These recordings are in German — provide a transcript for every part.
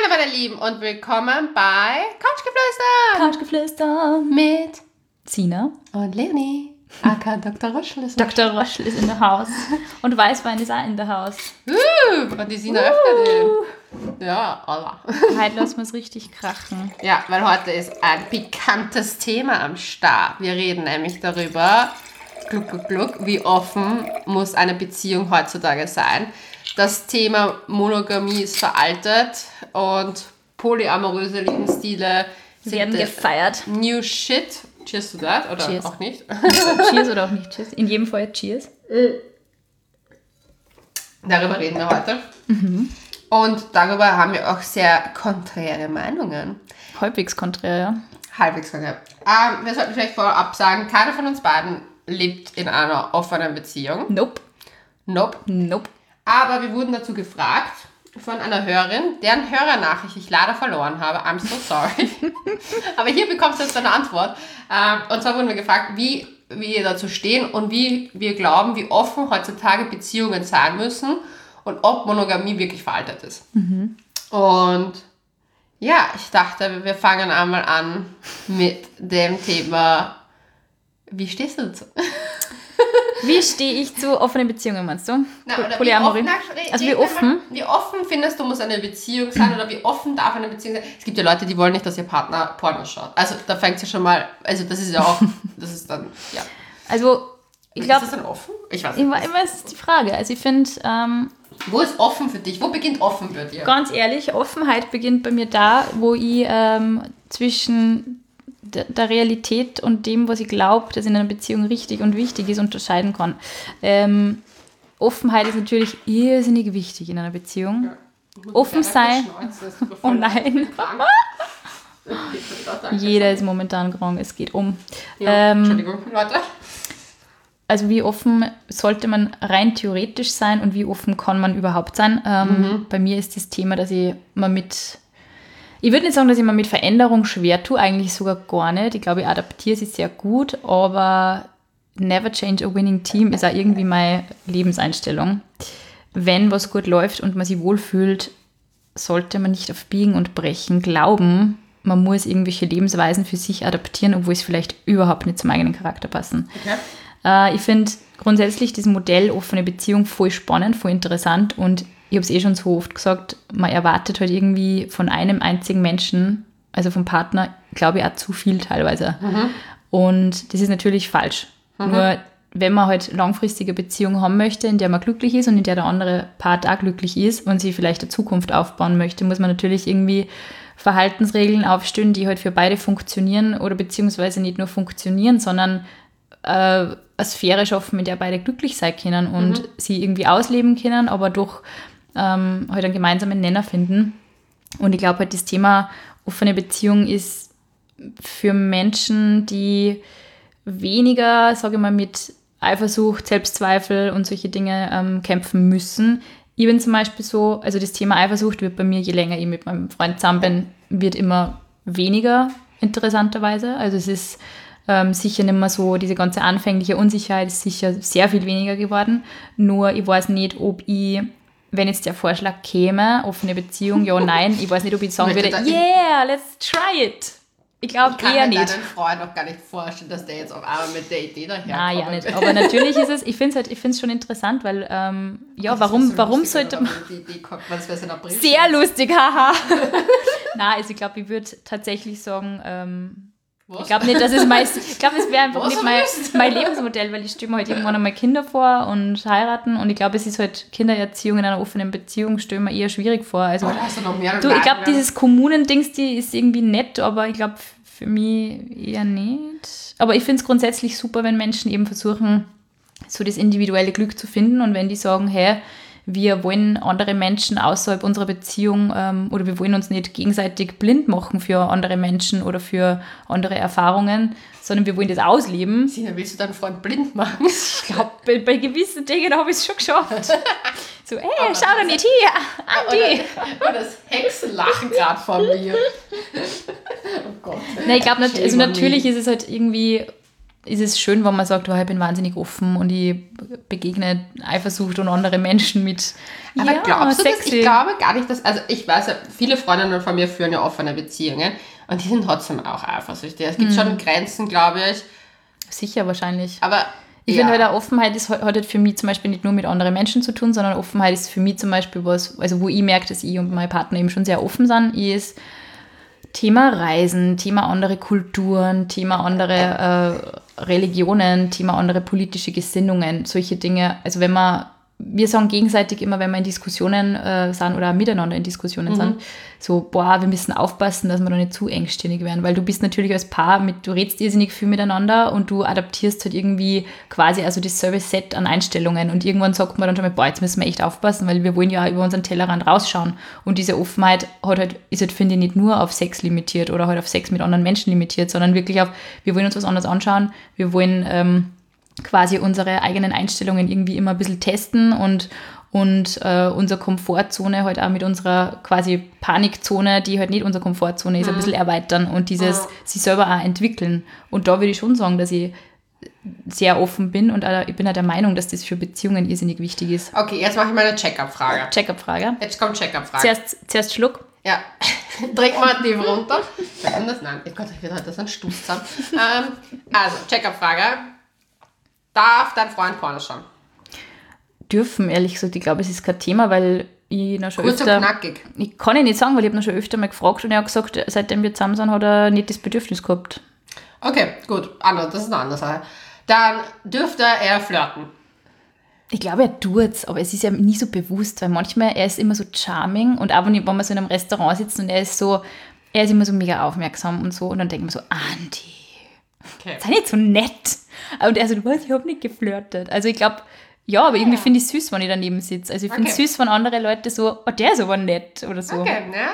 Hallo meine Lieben und willkommen bei Couchgeflüster mit Sina und Leonie, aka Dr. Roschel ist Dr. Roschel ist in der Haus und Weißwein ist auch in der Haus. Und die Sina öffnet ihn. Ja, Allah. Heute lassen wir es richtig krachen. Ja, weil heute ist ein pikantes Thema am Start. Wir reden nämlich darüber, wie offen muss eine Beziehung heutzutage sein. Das Thema Monogamie ist veraltet und polyamoröse Lebensstile Werden gefeiert. New Shit. Cheers to that, oder Cheers. auch nicht? Cheers oder auch nicht Cheers. In jedem Fall Cheers. Darüber reden wir heute. Und darüber haben wir auch sehr konträre Meinungen. Halbwegs konträr, ja. Halbwegs konträr. Wir sollten vielleicht vorab sagen, keiner von uns beiden lebt in einer offenen Beziehung. Nope. Aber wir wurden dazu gefragt von einer Hörerin, deren Hörernachricht ich leider verloren habe. I'm so sorry. Aber hier bekommst du jetzt eine Antwort. Und zwar wurden wir gefragt, wie wir dazu stehen und wie wir glauben, wie offen heutzutage Beziehungen sein müssen und ob Monogamie wirklich veraltet ist. Und ja, ich dachte, wir fangen einmal an mit dem Thema, wie stehst du dazu? Wie stehe ich zu offenen Beziehungen, meinst du? Polyamorie. Wie offen? Wie offen findest du, muss eine Beziehung sein oder wie offen darf eine Beziehung sein? Es gibt ja Leute, die wollen nicht, dass ihr Partner Porno schaut. Also da fängt es ja schon mal, also das ist ja auch, das ist dann, ja. Also, ich glaube... Ist das dann offen? Ich weiß nicht. Immer ist die Frage. Also ich finde... Wo ist offen für dich? Wo beginnt offen bei dir? Ganz ehrlich, Offenheit beginnt bei mir da, wo ich zwischen der Realität und dem, was ich glaube, dass in einer Beziehung richtig und wichtig ist, unterscheiden kann. Offenheit ist natürlich irrsinnig wichtig in einer Beziehung. Ja. Offen sein. Oh nein. Jeder ist momentan krank, es geht um. Ja, Entschuldigung, Leute. Also wie offen sollte man rein theoretisch sein und wie offen kann man überhaupt sein? Bei mir ist das Thema, dass ich ich würde nicht sagen, dass ich mir mit Veränderung schwer tue, eigentlich sogar gar nicht. Ich glaube, ich adaptiere sie sehr gut, aber never change a winning team ist auch irgendwie meine Lebenseinstellung. Wenn was gut läuft und man sich wohlfühlt, sollte man nicht auf Biegen und Brechen glauben, man muss irgendwelche Lebensweisen für sich adaptieren, obwohl es vielleicht überhaupt nicht zum eigenen Charakter passen. Okay. Ich finde grundsätzlich das Modell offene Beziehung voll spannend, voll interessant und ich habe es schon so oft gesagt, man erwartet halt irgendwie von einem einzigen Menschen, also vom Partner, glaube ich, auch zu viel teilweise. Und das ist natürlich falsch. Nur wenn man halt langfristige Beziehung haben möchte, in der man glücklich ist und in der der andere Part auch glücklich ist und sich vielleicht eine Zukunft aufbauen möchte, muss man natürlich irgendwie Verhaltensregeln aufstellen, die halt für beide funktionieren oder beziehungsweise nicht nur funktionieren, sondern eine Sphäre schaffen, in der beide glücklich sein können und sie irgendwie ausleben können, aber doch halt einen gemeinsamen Nenner finden. Und ich glaube halt, das Thema offene Beziehung ist für Menschen, die weniger, sage ich mal, mit Eifersucht, Selbstzweifel und solche Dinge kämpfen müssen. Ich bin zum Beispiel so, also das Thema Eifersucht wird bei mir, je länger ich mit meinem Freund zusammen bin, wird immer weniger, interessanterweise. Also es ist sicher nicht mehr so, diese ganze anfängliche Unsicherheit ist sicher sehr viel weniger geworden. Nur ich weiß nicht, ob ich, wenn jetzt der Vorschlag käme, offene Beziehung, ja, nein, ich weiß nicht, ob ich sagen würde, yeah, let's try it. Ich glaube eher nicht. Ich kann mir deinen Freund auch gar nicht vorstellen, dass der jetzt auf einmal mit der Idee daherkommt. Nein, ja nicht. Aber natürlich ist es, ich finde es schon interessant, weil, warum sollte man... Sehr lustig, haha. Nein, also ich glaube, ich würde tatsächlich sagen, ich glaube nicht, dass es es wäre einfach nicht mein Lebensmodell, weil ich stelle mir halt irgendwann einmal Kinder vor und heiraten und ich glaube, es ist halt Kindererziehung in einer offenen Beziehung, stelle mir eher schwierig vor. Also, ich glaube, dieses Kommunendings, die ist irgendwie nett, aber ich glaube, für mich eher nicht. Aber ich finde es grundsätzlich super, wenn Menschen eben versuchen, so das individuelle Glück zu finden und wenn die sagen, hey, wir wollen andere Menschen außerhalb unserer Beziehung oder wir wollen uns nicht gegenseitig blind machen für andere Menschen oder für andere Erfahrungen, sondern wir wollen das ausleben. Sina, willst du deinen Freund blind machen? Ich glaube, bei gewissen Dingen habe ich es schon geschafft. So, schau doch nicht hier, Andi. Oder das Hexenlachen gerade von mir. Oh Gott. Nein, ich glaube, also natürlich ist es halt irgendwie ist es schön, wenn man sagt, ich bin wahnsinnig offen und ich begegne Eifersucht und andere Menschen mit Aber glaubst du das? Ich glaube gar nicht, dass, also ich weiß ja, viele Freundinnen von mir führen ja offene Beziehungen und die sind trotzdem auch eifersüchtig. Es gibt schon Grenzen, glaube ich. Sicher, wahrscheinlich. Aber ich finde halt, Offenheit hat halt für mich zum Beispiel nicht nur mit anderen Menschen zu tun, sondern Offenheit ist für mich zum Beispiel was, also wo ich merke, dass ich und mein Partner eben schon sehr offen sind, ist Thema Reisen, Thema andere Kulturen, Thema andere Religionen, Thema andere politische Gesinnungen, solche Dinge. Also wir sagen gegenseitig immer, wenn wir in Diskussionen sind oder miteinander in Diskussionen sind, so, wir müssen aufpassen, dass wir da nicht zu engstirnig werden, weil du bist natürlich als Paar, du redest irrsinnig viel miteinander und du adaptierst halt irgendwie quasi also dasselbe Set an Einstellungen und irgendwann sagt man dann schon mal, jetzt müssen wir echt aufpassen, weil wir wollen ja über unseren Tellerrand rausschauen und diese Offenheit ist halt, finde ich, nicht nur auf Sex limitiert oder halt auf Sex mit anderen Menschen limitiert, sondern wirklich auf, wir wollen uns was anderes anschauen, wir wollen quasi unsere eigenen Einstellungen irgendwie immer ein bisschen testen und unsere Komfortzone halt auch mit unserer quasi Panikzone, die halt nicht unsere Komfortzone ist, ein bisschen erweitern und dieses sich selber auch entwickeln. Und da würde ich schon sagen, dass ich sehr offen bin und ich bin auch der Meinung, dass das für Beziehungen irrsinnig wichtig ist. Okay, jetzt mache ich mal eine Check-up-Frage. Check-up-Frage? Jetzt kommt Check-up-Frage. Zuerst Schluck. Ja, trink mal tief runter. Nein, oh Gott, ich werde heute so ein Stuss zusammen. Also, Check-up-Frage. Darf dein Freund Pornos schauen? Dürfen, ehrlich gesagt. Ich glaube, es ist kein Thema, weil ich noch schon kurz öfter... und knackig. Ich kann nicht sagen, weil ich habe noch schon öfter mal gefragt und er hat gesagt, seitdem wir zusammen sind, hat er nicht das Bedürfnis gehabt. Okay, gut. Das ist eine andere Sache. Dann dürfte er flirten. Ich glaube, er tut es, aber es ist ja nie so bewusst, weil manchmal, er ist immer so charming und auch wenn wir so in einem Restaurant sitzen und er ist immer so mega aufmerksam und so und dann denkt man so, Andi, sei nicht so nett. Und er so, ich habe nicht geflirtet. Also ich glaube, ja, aber irgendwie finde ich es süß, wenn ich daneben sitze. Also ich finde es süß, wenn andere Leute so, der ist aber nett oder so. Okay, ne?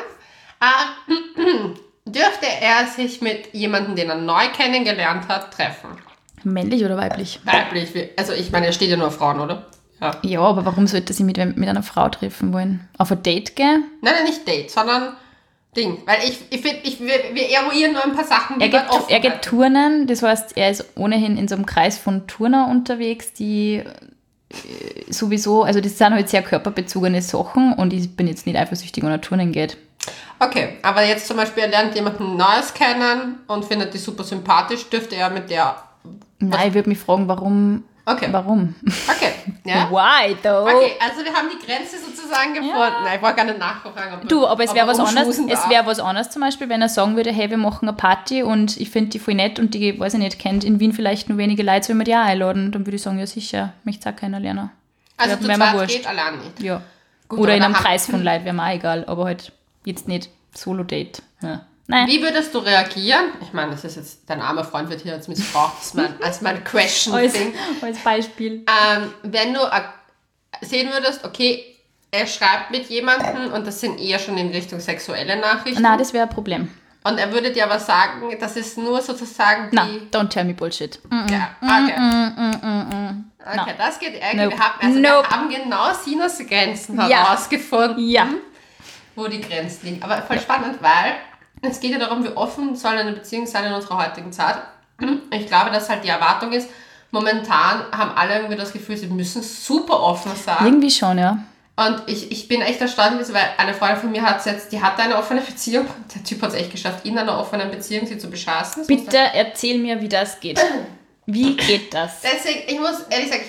Dürfte er sich mit jemandem, den er neu kennengelernt hat, treffen? Männlich oder weiblich? Weiblich. Also ich meine, er steht ja nur auf Frauen, oder? Ja, aber warum sollte sie mit einer Frau treffen wollen? Auf ein Date gehen? Nein, nicht Date, sondern Ding. Weil wir eruieren nur ein paar Sachen, die er geht turnen, das heißt, er ist ohnehin in so einem Kreis von Turner unterwegs, die sowieso, also das sind halt sehr körperbezogene Sachen und ich bin jetzt nicht eifersüchtig, wenn er turnen geht. Okay, aber jetzt zum Beispiel, er lernt jemanden Neues kennen und findet die super sympathisch, dürfte er mit der... Nein, ich würde mich fragen, warum... Okay. Warum? Okay. Ja. Why though? Okay, also wir haben die Grenze sozusagen gefunden. Ja. Nein, ich wollte gar nicht nachfragen. Aber es wäre was anderes. Es wäre was anderes zum Beispiel, wenn er sagen würde, hey, wir machen eine Party und ich finde die voll nett und die, weiß ich nicht, kennt in Wien vielleicht nur wenige Leute, sollen wir die auch einladen? Dann würde ich sagen, ja sicher, möchte auch keiner lernen. Also zu zweit geht allein nicht? Ja. Gut, oder in einem Kreis von Leuten wäre mir auch egal, aber halt jetzt nicht Solo-Date. Ja. Nein. Wie würdest du reagieren? Ich meine, das ist jetzt, dein armer Freund wird hier jetzt missbraucht, als mein Question-Thing. Als Beispiel. Wenn du sehen würdest, okay, er schreibt mit jemandem und das sind eher schon in Richtung sexuelle Nachrichten. Nein, das wäre ein Problem. Und er würde dir aber sagen, das ist nur sozusagen die... Nein, don't tell me Bullshit. Ja, okay. Okay, das geht irgendwie. Wir haben genau Sinas Grenzen herausgefunden, wo die Grenzen liegen. Aber voll spannend, weil es geht ja darum, wie offen soll eine Beziehung sein in unserer heutigen Zeit. Ich glaube, dass halt die Erwartung ist, momentan haben alle irgendwie das Gefühl, sie müssen super offen sein. Irgendwie schon, ja. Und ich bin echt erstaunt, weil eine Freundin von mir die hatte eine offene Beziehung. Der Typ hat es echt geschafft, in einer offenen Beziehung sie zu beschaßen. Bitte erzähl mir, wie das geht. Wie geht das? Deswegen, ich muss ehrlich sagen,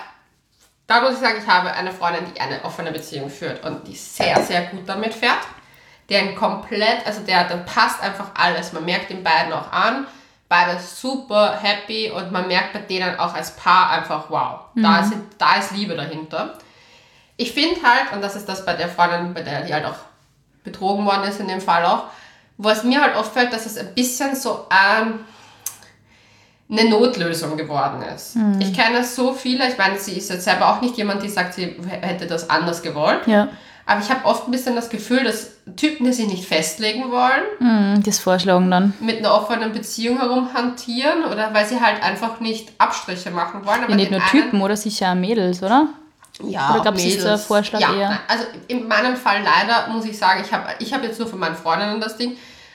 ich habe eine Freundin, die eine offene Beziehung führt und die sehr, sehr gut damit fährt. Der passt einfach alles. Man merkt den beiden auch an. Beide super happy und man merkt bei denen auch als Paar einfach, wow, da ist Liebe dahinter. Ich finde halt, und das ist das bei der Freundin, bei der die halt auch betrogen worden ist in dem Fall auch, wo es mir halt auffällt, dass es ein bisschen so eine Notlösung geworden ist. Ich kenne so viele, ich meine, sie ist jetzt selber auch nicht jemand, die sagt, sie hätte das anders gewollt. Ja. Aber ich habe oft ein bisschen das Gefühl, dass Typen, die sich nicht festlegen wollen, das vorschlagen dann. mit einer offenen Beziehung herumhantieren oder weil sie halt einfach nicht Abstriche machen wollen. Aber ja, nicht nur Typen, oder sicher auch Mädels, oder? Ja, oder gab es einen Vorschlag eher? Also in meinem Fall leider muss ich sagen, ich hab jetzt nur von meinen Freundinnen das Ding,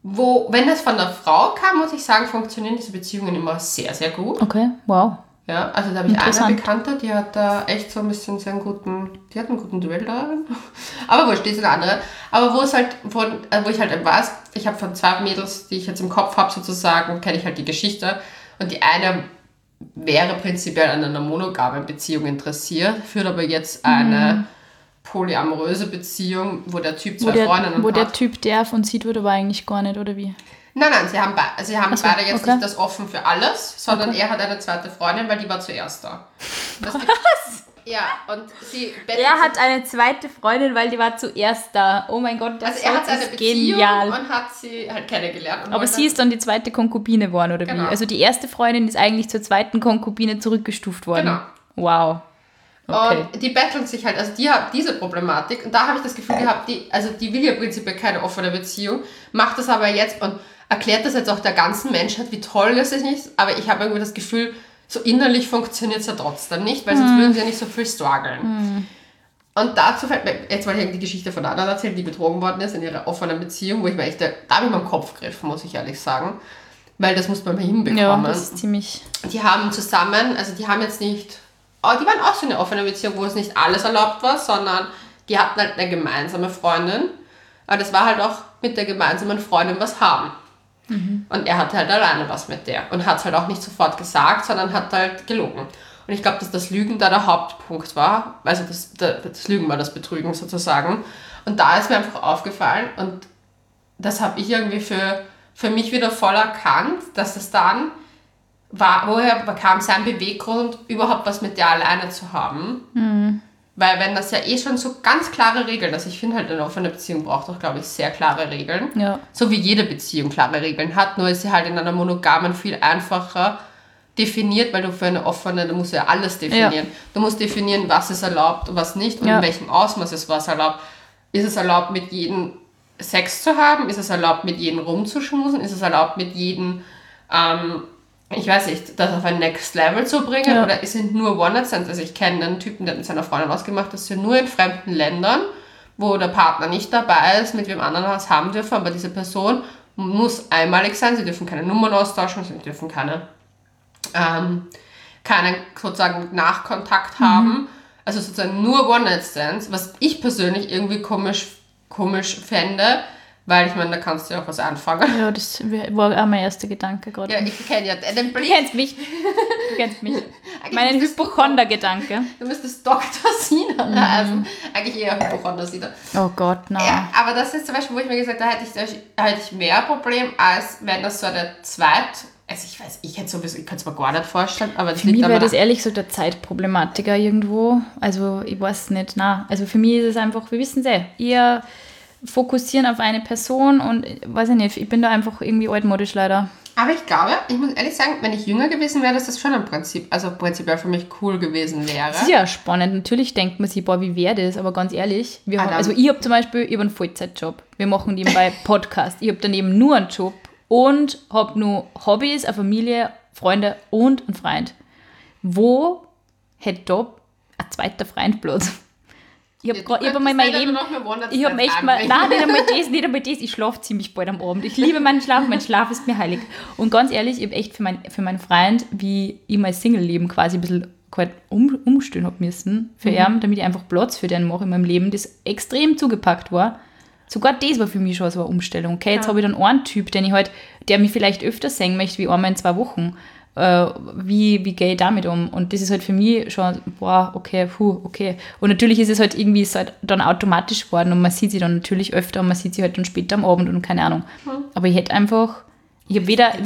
wenn es von der Frau kam, muss ich sagen, funktionieren diese Beziehungen immer sehr, sehr gut. Okay, wow. Ja, also da habe ich eine Bekannte, die hat da echt so ein bisschen die hat einen guten Duell darin. Aber wurscht, die ist eine andere. Aber wo ich halt weiß, ich habe von 2 Mädels, die ich jetzt im Kopf habe sozusagen, kenne ich halt die Geschichte. Und die eine wäre prinzipiell an einer monogamen Beziehung interessiert, führt aber jetzt eine polyamoröse Beziehung, wo der Typ 2 Freundinnen hat. Wo der Typ darf und sieht, aber eigentlich gar nicht, oder wie? Nein, sie haben beide jetzt nicht das offen für alles, sondern er hat eine zweite Freundin, weil die war zuerst da. Was? Ja, und er hat eine zweite Freundin, weil die war zuerst da. Oh mein Gott, das er hat eine Beziehung genial. Und hat sie halt kennengelernt. Aber sie ist dann die zweite Konkubine geworden, oder wie? Also die erste Freundin ist eigentlich zur zweiten Konkubine zurückgestuft worden. Genau. Wow. Okay. Und die betteln sich halt, also die hat diese Problematik und da habe ich das Gefühl gehabt, die will ja prinzipiell keine offene Beziehung, macht das aber jetzt und erklärt das jetzt auch der ganzen Menschheit, wie toll das ist, aber ich habe irgendwie das Gefühl, so innerlich funktioniert es ja trotzdem nicht, weil sonst würden sie ja nicht so viel strugglen. Und dazu fällt mir, jetzt wollte ich die Geschichte von einer erzählen, die betrogen worden ist in ihrer offenen Beziehung, wo ich mir echt, da habe ich mir den Kopf gegriffen, muss ich ehrlich sagen, weil das muss man mal hinbekommen. Ja, das ist ziemlich... Die haben zusammen, also die haben jetzt nicht... die waren auch so eine offene Beziehung, wo es nicht alles erlaubt war, sondern die hatten halt eine gemeinsame Freundin. Aber das war halt auch mit der gemeinsamen Freundin was haben. Und er hatte halt alleine was mit der. Und hat es halt auch nicht sofort gesagt, sondern hat halt gelogen. Und ich glaube, dass das Lügen da der Hauptpunkt war. Also das Lügen war das Betrügen sozusagen. Und da ist mir einfach aufgefallen und das habe ich irgendwie für mich wieder voll erkannt, dass es dann... woher kam sein Beweggrund, überhaupt was mit der alleine zu haben? Weil wenn das ja schon so ganz klare Regeln, also ich finde halt eine offene Beziehung braucht auch, glaube ich, sehr klare Regeln. Ja. So wie jede Beziehung klare Regeln hat, nur ist sie halt in einer monogamen viel einfacher definiert, weil du für eine offene, du musst ja alles definieren. Ja. Du musst definieren, was ist erlaubt und was nicht und in welchem Ausmaß ist was erlaubt. Ist es erlaubt, mit jedem Sex zu haben? Ist es erlaubt, mit jedem rumzuschmusen? Ist es erlaubt, mit jedem... ich weiß nicht, das auf ein Next Level zu bringen, oder sind nur One-Night-Stands? Also ich kenne einen Typen, der hat mit seiner Freundin ausgemacht, dass sie nur in fremden Ländern, wo der Partner nicht dabei ist, mit wem anderen was haben dürfen, aber diese Person muss einmalig sein, sie dürfen keine Nummern austauschen, sie dürfen keinen sozusagen Nachkontakt haben, also sozusagen nur One-Night-Stands, was ich persönlich irgendwie komisch fände, weil ich meine, da kannst du ja auch was anfangen. Ja, das war auch mein erster Gedanke gerade. Ja, ich kenne ja den Blick. Du kennst mich. Mein Hypochonder-Gedanke. Du müsstest Dr. Sina heißen. Eigentlich eher Hypochonder Sina. Oh Gott, nein. Ja, aber das ist zum Beispiel, wo ich mir gesagt habe, da hätte ich mehr Problem, als wenn das so eine also ich weiß, ich könnte es mir gar nicht vorstellen, aber das für mich wäre das ehrlich so der Zeitproblematiker irgendwo. Also ich weiß nicht, also für mich ist es einfach, wir wissen es eher fokussieren auf eine Person und weiß ich nicht, ich bin da einfach irgendwie altmodisch leider. Aber ich glaube, ich muss ehrlich sagen, wenn ich jünger gewesen wäre, dass das schon prinzipiell für mich cool gewesen wäre. Das ist ja spannend. Natürlich denkt man sich, boah, wie wäre das? Aber ganz ehrlich, ich habe zum Beispiel einen Vollzeitjob. Wir machen nebenbei Podcast. Ich habe daneben nur einen Job und habe nur Hobbys, eine Familie, Freunde und einen Freund. Wo hätte da ein zweiter Freund Platz? Ich habe mein Leben, ich habe echt mal, nein, nicht einmal das, ich schlafe ziemlich bald am Abend. Ich liebe meinen Schlaf ist mir heilig. Und ganz ehrlich, ich habe echt für meinen Freund, wie ich mein Single-Leben quasi ein bisschen umstellen habe müssen, für ihn, damit ich einfach Platz für den mache in meinem Leben, das extrem zugepackt war. Sogar das war für mich schon so eine Umstellung. Okay, jetzt habe ich dann einen Typ, der mich vielleicht öfter sehen möchte, wie einmal in 2 Wochen. Wie gehe ich damit um? Und das ist halt für mich schon, okay. Und natürlich ist es halt irgendwie dann automatisch geworden und man sieht sie dann natürlich öfter und man sieht sie halt dann später am Abend und keine Ahnung. Aber ich hätte einfach, ich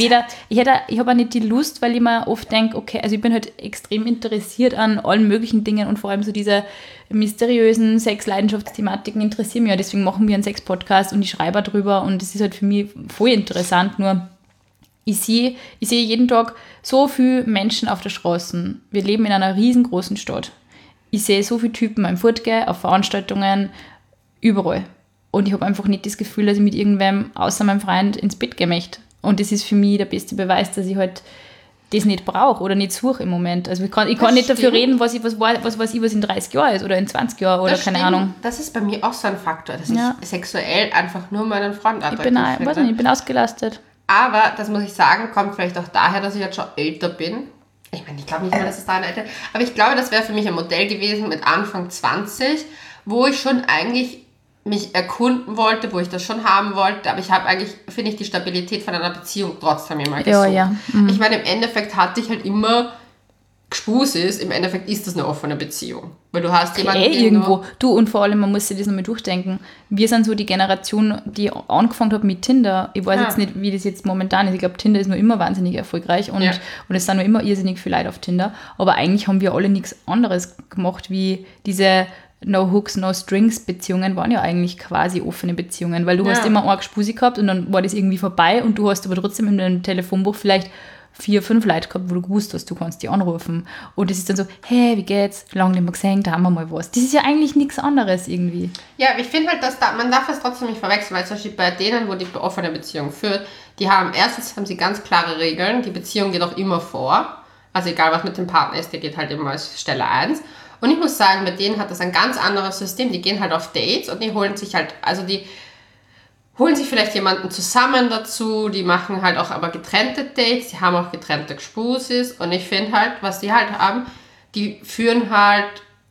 habe auch nicht die Lust, weil ich mir oft denke, okay, also ich bin halt extrem interessiert an allen möglichen Dingen und vor allem so diese mysteriösen Sex-Leidenschaftsthematiken interessieren mich ja, deswegen machen wir einen Sex-Podcast und ich schreibe auch drüber und das ist halt für mich voll interessant, nur ich sehe jeden Tag so viele Menschen auf der Straße. Wir leben in einer riesengroßen Stadt. Ich sehe so viele Typen beim Fortgehen, auf Veranstaltungen, überall. Und ich habe einfach nicht das Gefühl, dass ich mit irgendwem außer meinem Freund ins Bett gehen möchte. Und das ist für mich der beste Beweis, dass ich halt das nicht brauche oder nicht suche im Moment. Also ich kann nicht dafür reden, was in 30 Jahren ist oder in 20 Jahren oder das keine stimmt. Ahnung. Das ist bei mir auch so ein Faktor, dass ich sexuell einfach nur meinen Freund attraktiv finde. Weiß nicht, ich bin ausgelastet. Aber, das muss ich sagen, kommt vielleicht auch daher, dass ich jetzt schon älter bin. Ich meine, ich glaube nicht mal, dass es daran älter ist. Aber ich glaube, das wäre für mich ein Modell gewesen mit Anfang 20, wo ich schon eigentlich mich erkunden wollte, wo ich das schon haben wollte. Aber ich habe eigentlich, finde ich, die Stabilität von einer Beziehung trotzdem immer gesucht. Ja. Ich meine, im Endeffekt hatte ich halt immer Gespusis. Im Endeffekt ist das eine offene Beziehung. Weil du hast jemanden, irgendwo. Du, und vor allem, man muss sich das nochmal durchdenken. Wir sind so die Generation, die angefangen hat mit Tinder. Ich weiß jetzt nicht, wie das jetzt momentan ist. Ich glaube, Tinder ist noch immer wahnsinnig erfolgreich und es sind noch immer irrsinnig viele Leute auf Tinder. Aber eigentlich haben wir alle nichts anderes gemacht, wie diese No-Hooks, No-Strings-Beziehungen waren ja eigentlich quasi offene Beziehungen, weil du hast immer eine Gespusi gehabt und dann war das irgendwie vorbei und du hast aber trotzdem in deinem Telefonbuch vielleicht 4, 5 Leute gehabt, wo du gewusst hast, du kannst die anrufen. Und es ist dann so, hey, wie geht's? Lange nicht mehr gesehen, da haben wir mal was. Das ist ja eigentlich nichts anderes irgendwie. Ja, ich finde halt, dass man darf es trotzdem nicht verwechseln, weil zum Beispiel bei denen, wo die offene Beziehung führt, erstens haben sie ganz klare Regeln, die Beziehung geht auch immer vor. Also egal, was mit dem Partner ist, der geht halt immer als Stelle 1. Und ich muss sagen, bei denen hat das ein ganz anderes System. Die gehen halt auf Dates und die holen sich vielleicht jemanden zusammen dazu, die machen halt auch aber getrennte Dates, die haben auch getrennte Gespusis und ich finde halt, was die halt haben, die führen halt,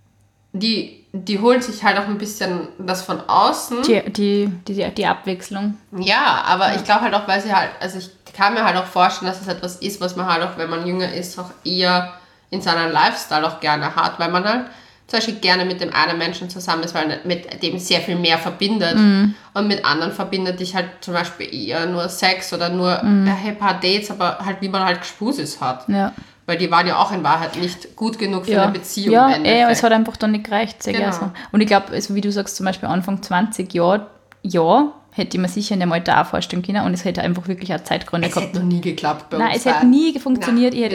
die holen sich halt auch ein bisschen das von außen. Die Abwechslung. Ja, aber ich glaube halt auch, weil sie halt, also ich kann mir halt auch vorstellen, dass es etwas ist, was man halt auch, wenn man jünger ist, auch eher in seinem Lifestyle auch gerne hat, weil man halt zum Beispiel gerne mit dem einen Menschen zusammen ist, weil mit dem sehr viel mehr verbindet. Und mit anderen verbindet dich halt zum Beispiel eher nur Sex oder nur ein paar Dates, aber halt wie man halt Gespusis hat. Ja. Weil die waren ja auch in Wahrheit nicht gut genug für eine Beziehung. Ja, es hat einfach dann nicht gereicht. Sehr genau. gerne. Und ich glaube, also wie du sagst, zum Beispiel Anfang 20 Jahre, hätte ich mir sicher in dem Alter auch vorstellen können und es hätte einfach wirklich auch Zeitgründe gehabt. Es hätte noch nie geklappt bei uns. Nein, es hätte nie funktioniert. Ich hätte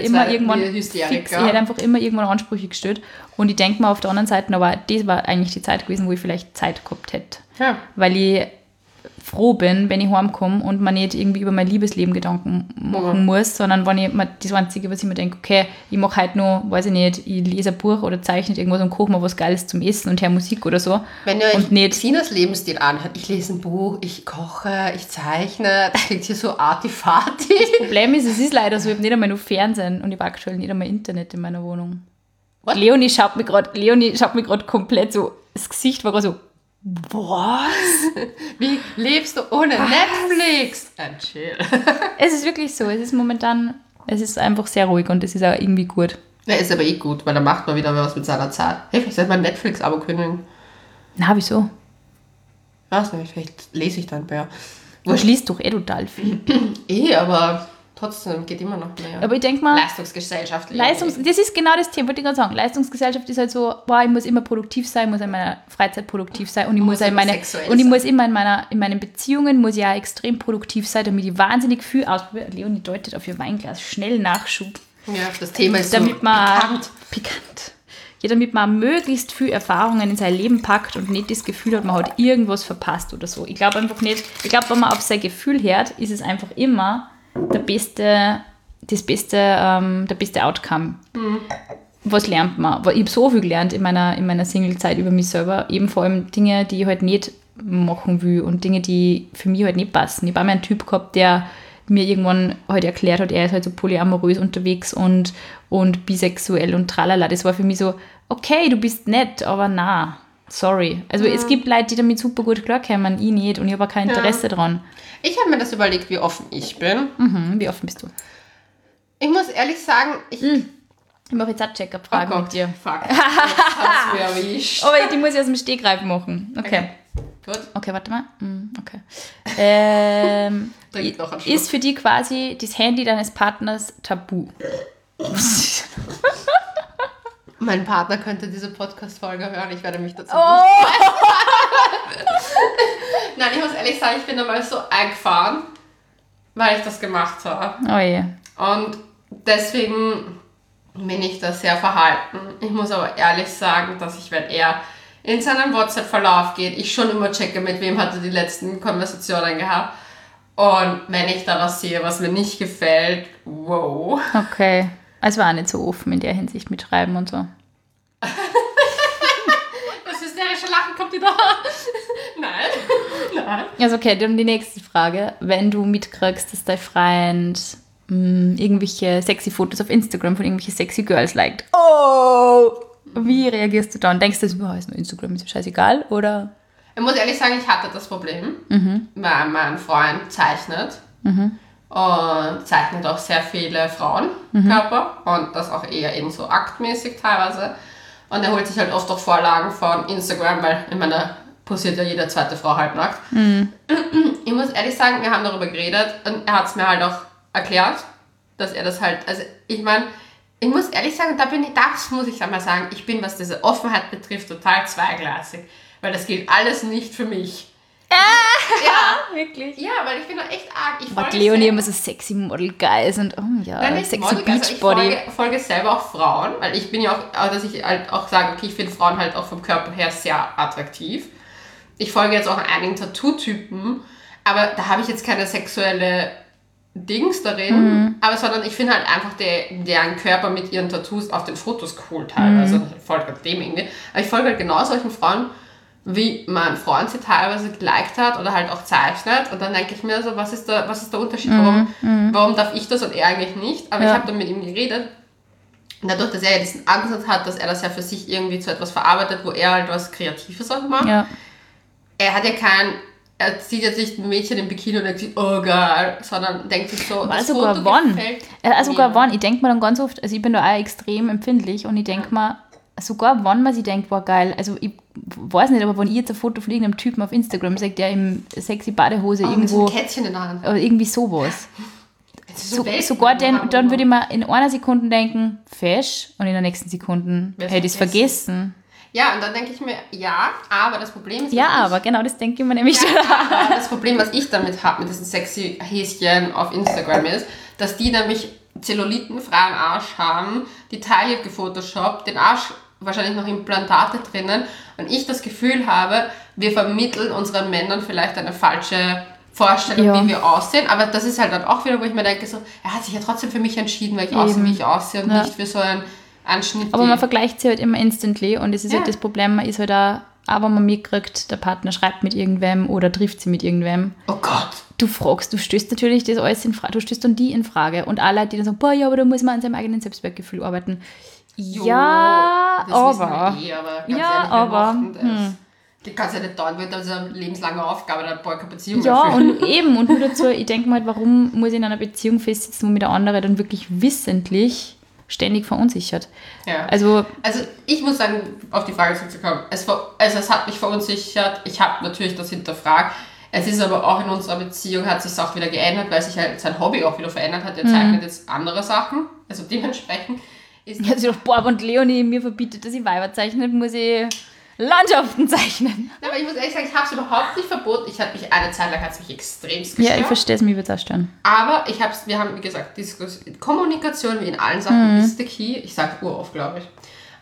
einfach immer irgendwann Ansprüche gestellt. Und ich denke mal auf der anderen Seite, aber das war eigentlich die Zeit gewesen, wo ich vielleicht Zeit gehabt hätte. Ja. Weil ich froh bin, wenn ich heimkomme und man nicht irgendwie über mein Liebesleben Gedanken machen muss, sondern wenn ich das Einzige, was ich mir denke, okay, ich mache heute noch, weiß ich nicht, ich lese ein Buch oder zeichne irgendwas und koche mir was Geiles zum Essen und höre Musik oder so. Wenn ihr euch nicht Sinas Lebensstil anhört, ich lese ein Buch, ich koche, ich zeichne, das klingt hier so arty-farty. Das Problem ist, es ist leider so, ich habe nicht einmal nur Fernsehen und ich habe aktuell nicht einmal Internet in meiner Wohnung. What? Leonie schaut mich gerade komplett so, das Gesicht war gerade so, was? Wie lebst du ohne Netflix? Chill. Es ist wirklich so. Es ist momentan, es ist einfach sehr ruhig und es ist auch irgendwie gut. Ja, ist aber gut, weil da macht man wieder was mit seiner Zeit. Hey, vielleicht sollte man ein Netflix-Abo kündigen. Na, wieso? Weiß nicht, vielleicht lese ich dann mehr. Du liest doch total viel. Aber trotzdem geht immer noch mehr. Aber ich denke mal... Leistungsgesellschaft. Das ist genau das Thema, wollte ich gerade sagen. Leistungsgesellschaft ist halt so, ich muss immer produktiv sein, ich muss in meiner Freizeit produktiv sein und ich muss immer in meinen Beziehungen muss ich auch extrem produktiv sein, damit ich wahnsinnig viel ausprobiere. Leonie deutet auf ihr Weinglas, schnell Nachschub. Ja, das Thema ist damit so pikant. Ja, damit man möglichst viel Erfahrungen in sein Leben packt und nicht das Gefühl hat, man hat irgendwas verpasst oder so. Ich glaube einfach nicht, wenn man auf sein Gefühl hört, ist es einfach immer der beste Outcome. Was lernt man? Ich habe so viel gelernt in meiner Single-Zeit über mich selber. Eben vor allem Dinge, die ich halt nicht machen will und Dinge, die für mich halt nicht passen. Ich habe einmal einen Typ gehabt, der mir irgendwann halt erklärt hat, er ist halt so polyamorös unterwegs und bisexuell und tralala. Das war für mich so, okay, du bist nett, aber na, sorry. Also es gibt Leute, die damit super gut klarkommen, ich nicht und ich habe auch kein Interesse dran. Ich habe mir das überlegt, wie offen ich bin. Wie offen bist du? Ich muss ehrlich sagen, ich mache jetzt auch Check-up-Fragen mit dir. Fuck. Das hast du erwischt. Aber die muss ich aus dem Stegreif machen. Okay. Gut. Okay, warte mal. Okay. Ist für dich quasi das Handy deines Partners tabu? Mein Partner könnte diese Podcast-Folge hören. Ich werde mich dazu nicht Nein, ich muss ehrlich sagen, ich bin da mal so eingefahren, weil ich das gemacht habe. Oh je. Und deswegen bin ich da sehr verhalten. Ich muss aber ehrlich sagen, dass ich, wenn er in seinen WhatsApp-Verlauf geht, ich schon immer checke, mit wem hat er die letzten Konversationen gehabt. Und wenn ich da was sehe, was mir nicht gefällt, wow. Okay. Also war auch nicht so offen in der Hinsicht mit Schreiben und so. Das hysterische Lachen kommt wieder. Nein. Also okay, dann die nächste Frage. Wenn du mitkriegst, dass dein Freund irgendwelche sexy Fotos auf Instagram von irgendwelchen sexy Girls liked. Oh! Wie reagierst du dann? Denkst du, ist mir Instagram ist mir scheißegal? Oder? Ich muss ehrlich sagen, ich hatte das Problem, weil mein Freund zeichnet und zeichnet auch sehr viele Frauenkörper und das auch eher eben so aktmäßig teilweise. Und er holt sich halt oft auch Vorlagen von Instagram, weil ich meine, da posiert ja jede zweite Frau halbnackt. Ich muss ehrlich sagen, wir haben darüber geredet und er hat es mir halt auch erklärt, dass er das halt, also ich meine, ich muss ehrlich sagen, das muss ich einmal sagen, ich bin, was diese Offenheit betrifft, total zweigleisig. Weil das gilt alles nicht für mich. Ja, wirklich. Ja, weil ich bin doch echt arg. Aber Leonie immer so sexy Model Guys und sexy Beachbody. Ich folge selber auch Frauen, weil ich bin ja auch, dass ich halt auch sage, okay, ich finde Frauen halt auch vom Körper her sehr attraktiv. Ich folge jetzt auch einigen Tattoo-Typen, aber da habe ich jetzt keine sexuelle Dings darin, aber sondern ich finde halt einfach deren Körper mit ihren Tattoos auf den Fotos cool teilweise. Ich folge halt dem irgendwie. Aber ich folge halt genau solchen Frauen, wie mein Freund sie teilweise geliked hat oder halt auch zeichnet. Und dann denke ich mir so, was ist der Unterschied? Warum darf ich das und er eigentlich nicht? Aber ich habe dann mit ihm geredet. Und dadurch, dass er ja diesen Ansatz hat, dass er das ja für sich irgendwie zu etwas verarbeitet, wo er halt was Kreatives auch macht. Ja. Er hat ja er sieht jetzt nicht ein Mädchen im Bikini und denkt sich, oh geil, sondern denkt sich so, das Foto gefällt mir. Sogar wann. Ich denke mir dann ganz oft, also ich bin da auch extrem empfindlich und ich denke mir, sogar wann man sich denkt, boah geil, also ich weiß nicht, aber wenn ich jetzt ein Foto von irgendeinem Typen auf Instagram sehe, der im sexy Badehose irgendwo... Mit so einem Kätzchen in der Hand. Oder irgendwie sowas. Sogar dann würde ich mir in einer Sekunde denken, fesch, und in der nächsten Sekunde hätte ich es vergessen. Ja, und dann denke ich mir, ja, aber das Problem ist... Ja, aber genau das denke ich mir nämlich. Ja, aber das Problem, was ich damit habe, mit diesen sexy Häschen auf Instagram ist, dass die nämlich zellulitenfreien Arsch haben, die Taille gefotoshoppt, den Arsch wahrscheinlich noch Implantate drinnen und ich das Gefühl habe, wir vermitteln unseren Männern vielleicht eine falsche Vorstellung, wie wir aussehen, aber das ist halt dann auch wieder, wo ich mir denke, so, er hat sich ja trotzdem für mich entschieden, weil ich aussehe, wie ich aussehe und nicht für so einen Anschnitt. Aber man vergleicht sie halt immer instantly und das ist halt das Problem, man ist halt auch, aber man mitkriegt, der Partner schreibt mit irgendwem oder trifft sie mit irgendwem. Oh Gott. Du stößt natürlich das alles in Frage, du stößt dann die in Frage und alle, die dann sagen, boah, ja, aber da muss man an seinem eigenen Selbstwertgefühl arbeiten. Ja, das aber. Wissen wir aber ganz ehrlich, aber. Die kann es ja nicht dauern, wird das eine lebenslange Aufgabe, dann keine Beziehung Ja, und eben, und nur dazu, ich denke mal, warum muss ich in einer Beziehung festsitzen, wo mir der andere dann wirklich wissentlich ständig verunsichert. Ja. Also ich muss sagen, auf die Frage zurückzukommen, es hat mich verunsichert, ich habe natürlich das hinterfragt, es ist aber auch in unserer Beziehung, hat sich auch wieder geändert, weil sich halt sein Hobby auch wieder verändert hat, er zeichnet jetzt andere Sachen, also dementsprechend ist... Also boah, und Leonie mir verbietet, dass ich Weiber zeichne, muss ich Landschaften zeichnen. Ja, aber ich muss ehrlich sagen, ich habe es überhaupt nicht verboten. Eine Zeit lang hat es mich extremst gestört. Ja, ich verstehe es, mir wird es auch stören. Aber wir haben, wie gesagt, Kommunikation wie in allen Sachen ist der Key. Ich sage uroft, glaube ich.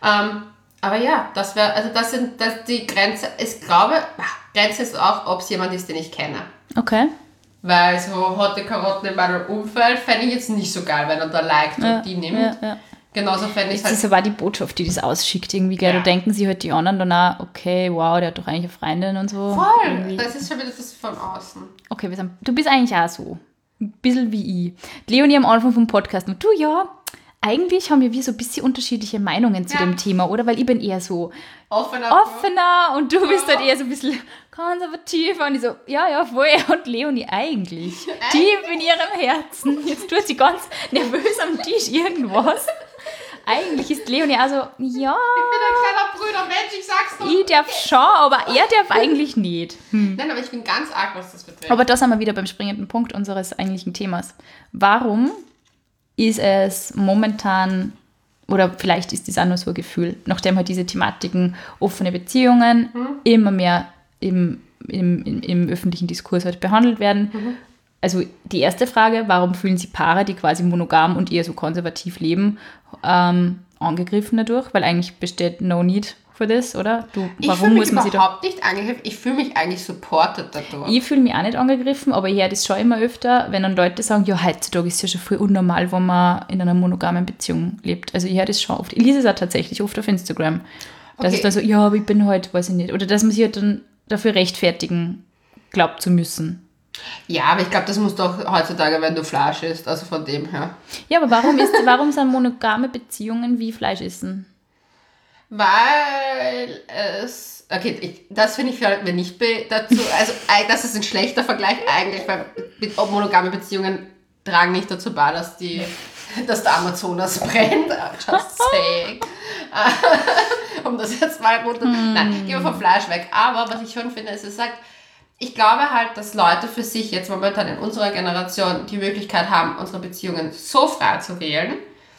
Aber ja, das sind die Grenze. Ich glaube, Grenze ist auch, ob es jemand ist, den ich kenne. Okay. Weil so hotte Karotten in meinem Umfeld fände ich jetzt nicht so geil, wenn er da liked und die nimmt. Ja. Genauso fände ich es halt... Das ist aber die Botschaft, die das ausschickt irgendwie, gell? Ja. Da denken sie halt die anderen dann auch, okay, wow, der hat doch eigentlich eine Freundin und so. Voll, irgendwie. Das ist schon wieder das von außen. Okay, du bist eigentlich auch so. Ein bisschen wie ich. Leonie am Anfang vom Podcast, und du, ja, eigentlich haben wir so ein bisschen unterschiedliche Meinungen zu dem Thema, oder? Weil ich bin eher so offener und du bist halt eher so ein bisschen konservativer und ich so, ja, voll. Und Leonie eigentlich, tief in ihrem Herzen, jetzt tut sie ganz nervös am Tisch irgendwas. Eigentlich ist Leonie also, ja... Ich bin ein kleiner Brüdermensch, ich sag's doch. Ich darf schon, aber er darf eigentlich nicht. Nein, aber ich bin ganz arg, was das betrifft. Aber da sind wir wieder beim springenden Punkt unseres eigentlichen Themas. Warum ist es momentan, oder vielleicht ist das auch nur so ein Gefühl, nachdem halt diese Thematiken offene Beziehungen immer mehr im öffentlichen Diskurs halt behandelt werden. Also die erste Frage, warum fühlen sich Paare, die quasi monogam und eher so konservativ leben, angegriffen dadurch? Weil eigentlich besteht no need für das, oder? Ich fühle mich überhaupt nicht angegriffen. Ich fühle mich eigentlich supported dadurch. Ich fühle mich auch nicht angegriffen, aber ich höre das schon immer öfter, wenn dann Leute sagen, ja, heutzutage ist es ja schon voll unnormal, wenn man in einer monogamen Beziehung lebt. Also ich höre das schon oft. Ich lese es auch tatsächlich oft auf Instagram. Dass es dann so, ja, aber ich bin halt, weiß ich nicht. Oder dass man sich halt dann dafür rechtfertigen glaubt zu müssen. Ja, aber ich glaube, das muss doch heutzutage, wenn du Fleisch isst, also von dem her. Ja, aber warum sind monogame Beziehungen wie Fleisch essen? Weil es... Okay, das finde ich mir nicht dazu... Also, das ist ein schlechter Vergleich eigentlich, weil monogame Beziehungen tragen nicht dazu bei, dass der Amazonas brennt. Just saying. Um das jetzt mal runter... Nein, gehen wir vom Fleisch weg. Aber was ich schon finde, ist, es sagt... Ich glaube halt, dass Leute für sich jetzt momentan in unserer Generation die Möglichkeit haben, unsere Beziehungen so frei zu wählen.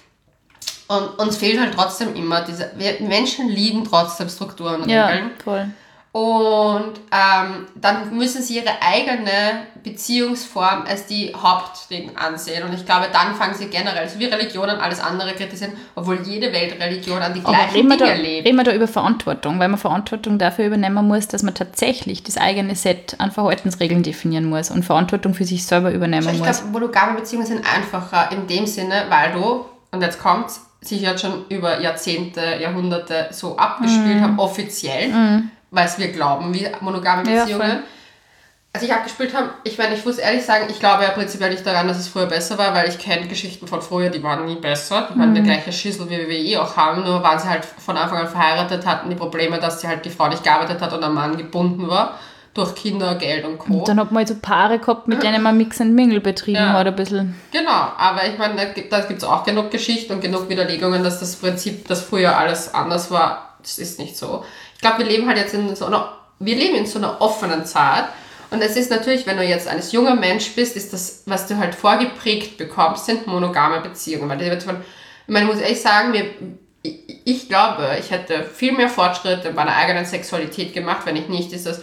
Und uns fehlt halt trotzdem immer Menschen lieben trotzdem Strukturen und Regeln. Ja, voll. Und dann müssen sie ihre eigene Beziehungsform als die Hauptding ansehen. Und ich glaube, dann fangen sie generell, so wie Religionen, alles andere kritisieren, obwohl jede Weltreligion an die gleichen Dinge lebt. Reden wir da über Verantwortung, weil man Verantwortung dafür übernehmen muss, dass man tatsächlich das eigene Set an Verhaltensregeln definieren muss und Verantwortung für sich selber übernehmen muss. Ich glaube, monogame Beziehungen sind einfacher in dem Sinne, weil du, und jetzt kommt's, sich jetzt schon über Jahrzehnte, Jahrhunderte so abgespielt haben, offiziell, weil es wir glauben, wie monogame Beziehungen. Ja, als ich abgespielt habe, ich muss ehrlich sagen, ich glaube ja prinzipiell nicht daran, dass es früher besser war, weil ich kenne Geschichten von früher, die waren nie besser. Die waren der gleiche Schissel, wie wir eh auch haben, nur waren sie halt von Anfang an verheiratet, hatten die Probleme, dass die Frau nicht gearbeitet hat und der Mann gebunden war. Durch Kinder, Geld und Co. Und dann hat man halt so Paare gehabt, mit denen man Mix and Mingle betrieben hat, ein bisschen. Genau, aber ich meine, da gibt es auch genug Geschichten und genug Widerlegungen, dass das Prinzip, dass früher alles anders war, das ist nicht so. Ich glaube, wir leben halt jetzt in so einer offenen Zeit. Und es ist natürlich, wenn du jetzt ein junger Mensch bist, ist das, was du halt vorgeprägt bekommst, sind monogame Beziehungen. Weil ich muss ehrlich sagen, ich glaube, ich hätte viel mehr Fortschritte in meiner eigenen Sexualität gemacht, wenn ich nicht dieses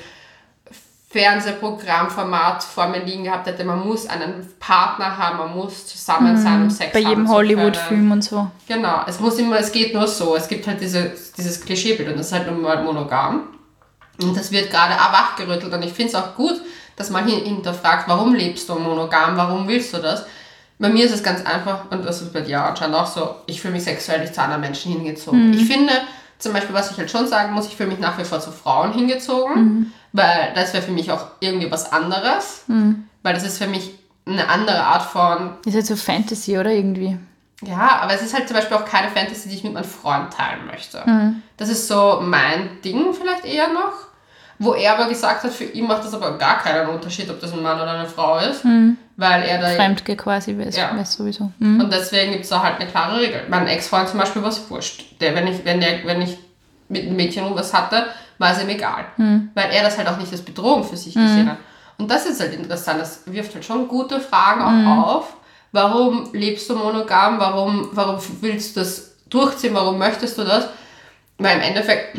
Fernsehprogrammformat vor mir liegen gehabt hätte. Man muss einen Partner haben, man muss zusammen sein, um Sex haben zu können. Bei jedem Hollywood-Film und so. Genau, es geht nur so. Es gibt halt dieses Klischeebild und das ist halt nun mal monogam. Und das wird gerade auch wachgerüttelt und ich finde es auch gut, dass man hinterfragt, warum lebst du monogam, warum willst du das? Bei mir ist es ganz einfach, und das ist bei dir anscheinend auch so, ich fühle mich sexuell nicht zu anderen Menschen hingezogen. Ich finde, zum Beispiel, was ich halt schon sagen muss, ich fühle mich nach wie vor zu Frauen hingezogen, weil das wäre für mich auch irgendwie was anderes, weil das ist für mich eine andere Art von... Ist halt so Fantasy, oder irgendwie? Ja, aber es ist halt zum Beispiel auch keine Fantasy, die ich mit meinem Freund teilen möchte. Das ist so mein Ding vielleicht eher noch, wo er aber gesagt hat, für ihn macht das aber gar keinen Unterschied, ob das ein Mann oder eine Frau ist, weil er da... Fremdgeh quasi, weiß sowieso. Und deswegen gibt es da halt eine klare Regel. Mein Ex-Freund zum Beispiel war es wurscht. Wenn ich mit einem Mädchen was hatte, war es ihm egal. Weil er das halt auch nicht als Bedrohung für sich gesehen hat. Und das ist halt interessant, das wirft halt schon gute Fragen auch auf. Warum lebst du monogam? Warum willst du das durchziehen? Warum möchtest du das? Weil im Endeffekt,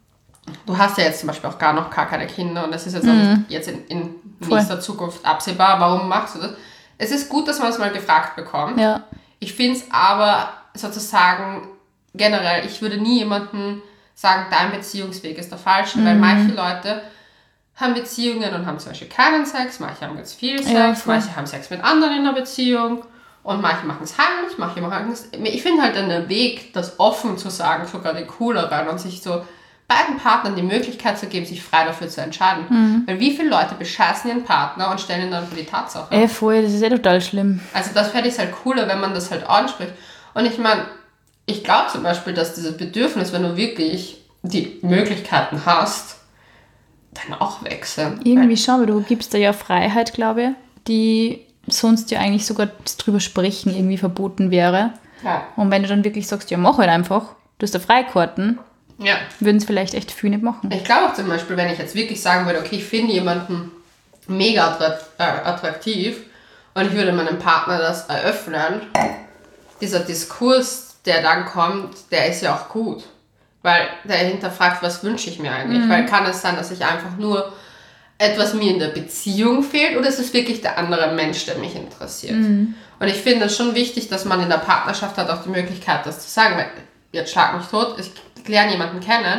du hast ja jetzt zum Beispiel auch gar keine Kinder und das ist jetzt auch nicht jetzt in nächster Zukunft absehbar. Warum machst du das? Es ist gut, dass man es mal gefragt bekommt. Ja. Ich finde es aber sozusagen generell, ich würde nie jemandem sagen, dein Beziehungsweg ist der falsche, weil manche Leute haben Beziehungen und haben zum Beispiel keinen Sex, manche haben ganz viel Sex, manche haben Sex mit anderen in der Beziehung und manche machen es heimlich, manche machen es... Ich finde halt einen Weg, das offen zu sagen, sogar den cooleren und sich so beiden Partnern die Möglichkeit zu geben, sich frei dafür zu entscheiden. Weil wie viele Leute bescheißen ihren Partner und stellen ihn dann vor die Tatsache. Voll, das ist total schlimm. Also das fände ich halt cooler, wenn man das halt anspricht. Und ich meine, ich glaube zum Beispiel, dass dieses Bedürfnis, wenn du wirklich die Möglichkeiten hast, dann auch wechseln. Irgendwie schon, aber du gibst da ja Freiheit, glaube ich, die sonst ja eigentlich sogar das drüber sprechen irgendwie verboten wäre. Ja. Und wenn du dann wirklich sagst, ja, mach halt einfach, du hast da Freikarten, würden es vielleicht echt viele nicht machen. Ich glaube auch zum Beispiel, wenn ich jetzt wirklich sagen würde, okay, ich finde jemanden mega attraktiv und ich würde meinem Partner das eröffnen, dieser Diskurs, der dann kommt, der ist ja auch gut. Weil der hinterfragt, was wünsche ich mir eigentlich? Weil kann es sein, dass ich einfach nur etwas mir in der Beziehung fehlt oder ist es wirklich der andere Mensch, der mich interessiert? Und ich finde es schon wichtig, dass man in der Partnerschaft hat auch die Möglichkeit, das zu sagen. Weil jetzt schlag mich tot, ich lerne jemanden kennen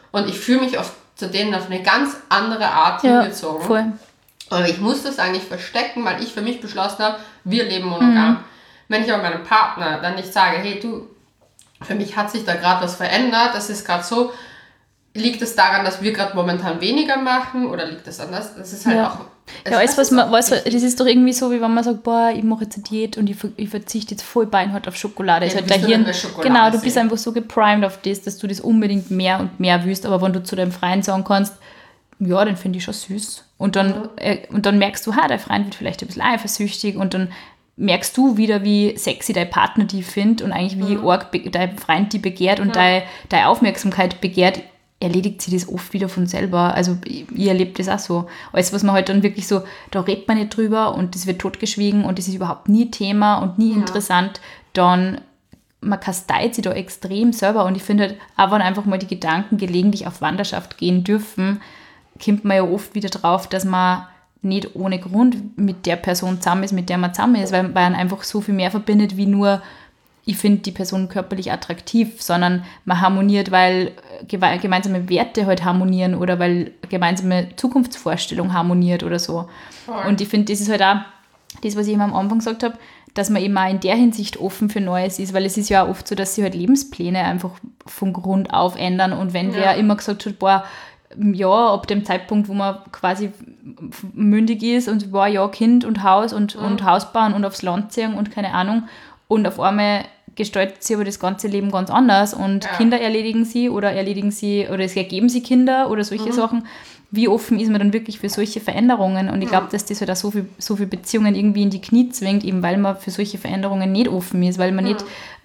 Und ich fühle mich zu denen auf eine ganz andere Art hingezogen. Voll. Aber ich muss das eigentlich verstecken, weil ich für mich beschlossen habe, wir leben monogam. Wenn ich aber meinem Partner dann nicht sage, hey du, für mich hat sich da gerade was verändert, das ist gerade so, liegt es daran, dass wir gerade momentan weniger machen oder liegt es anders? Das ist halt auch... das ist doch irgendwie so, wie wenn man sagt, boah, ich mache jetzt eine Diät und ich verzichte jetzt voll beinhart auf Schokolade. Ja, halt genau, du bist einfach so geprimed auf das, dass du das unbedingt mehr und mehr willst, aber wenn du zu deinem Freund sagen kannst, ja, den finde ich schon süß. Und dann merkst du, dein Freund wird vielleicht ein bisschen eifersüchtig und dann merkst du wieder, wie sexy dein Partner die findet und eigentlich wie arg dein Freund die begehrt und deine Aufmerksamkeit begehrt, erledigt sie das oft wieder von selber. Also ich erlebe das auch so. Alles, was man halt dann wirklich so, da redet man nicht drüber und das wird totgeschwiegen und das ist überhaupt nie Thema und nie interessant, dann man kasteit sie da extrem selber und ich finde halt, auch wenn einfach mal die Gedanken gelegentlich auf Wanderschaft gehen dürfen, kommt man ja oft wieder drauf, dass man nicht ohne Grund mit der Person zusammen ist, mit der man zusammen ist, weil man einfach so viel mehr verbindet, wie nur, ich finde die Person körperlich attraktiv, sondern man harmoniert, weil gemeinsame Werte halt harmonieren oder weil gemeinsame Zukunftsvorstellung harmoniert oder so. Voll. Und ich finde, das ist halt auch das, was ich immer am Anfang gesagt habe, dass man eben auch in der Hinsicht offen für Neues ist, weil es ist ja auch oft so, dass sich halt Lebenspläne einfach von Grund auf ändern und wenn wer immer gesagt hat, boah, ja, ab dem Zeitpunkt, wo man quasi mündig ist und boah, ja, Kind und Haus und Haus bauen und aufs Land ziehen und keine Ahnung und auf einmal gestaltet sie aber das ganze Leben ganz anders und Kinder erledigen sie oder es ergeben sie Kinder oder solche Sachen. Wie offen ist man dann wirklich für solche Veränderungen? Und ich glaube, dass das halt auch so viel Beziehungen irgendwie in die Knie zwingt, eben weil man für solche Veränderungen nicht offen ist, weil man nicht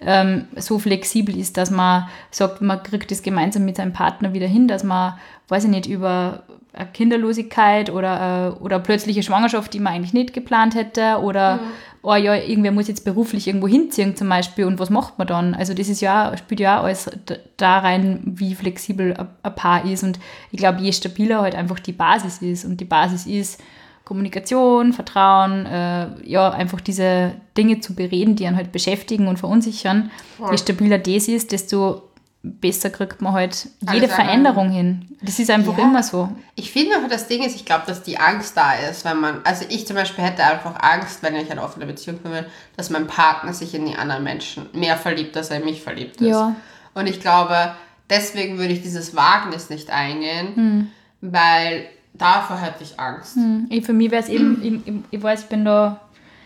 so flexibel ist, dass man sagt, man kriegt das gemeinsam mit seinem Partner wieder hin, dass man, weiß ich nicht, über eine Kinderlosigkeit oder plötzliche Schwangerschaft, die man eigentlich nicht geplant hätte oder oh ja, irgendwer muss jetzt beruflich irgendwo hinziehen zum Beispiel und was macht man dann? Also das ist spielt ja auch alles da rein, wie flexibel ein Paar ist und ich glaube, je stabiler halt einfach die Basis ist und die Basis ist Kommunikation, Vertrauen, einfach diese Dinge zu bereden, die einen halt beschäftigen und verunsichern. Ja. Je stabiler das ist, desto besser kriegt man halt jede Veränderung hin. Das ist einfach immer so. Ich finde auch, das Ding ist, ich glaube, dass die Angst da ist, also ich zum Beispiel hätte einfach Angst, wenn ich eine offene Beziehung führe, dass mein Partner sich in die anderen Menschen mehr verliebt, als er in mich verliebt ist. Ja. Und ich glaube, deswegen würde ich dieses Wagnis nicht eingehen, weil davor hätte ich Angst. Für mich wäre es eben, ich weiß, ich bin da,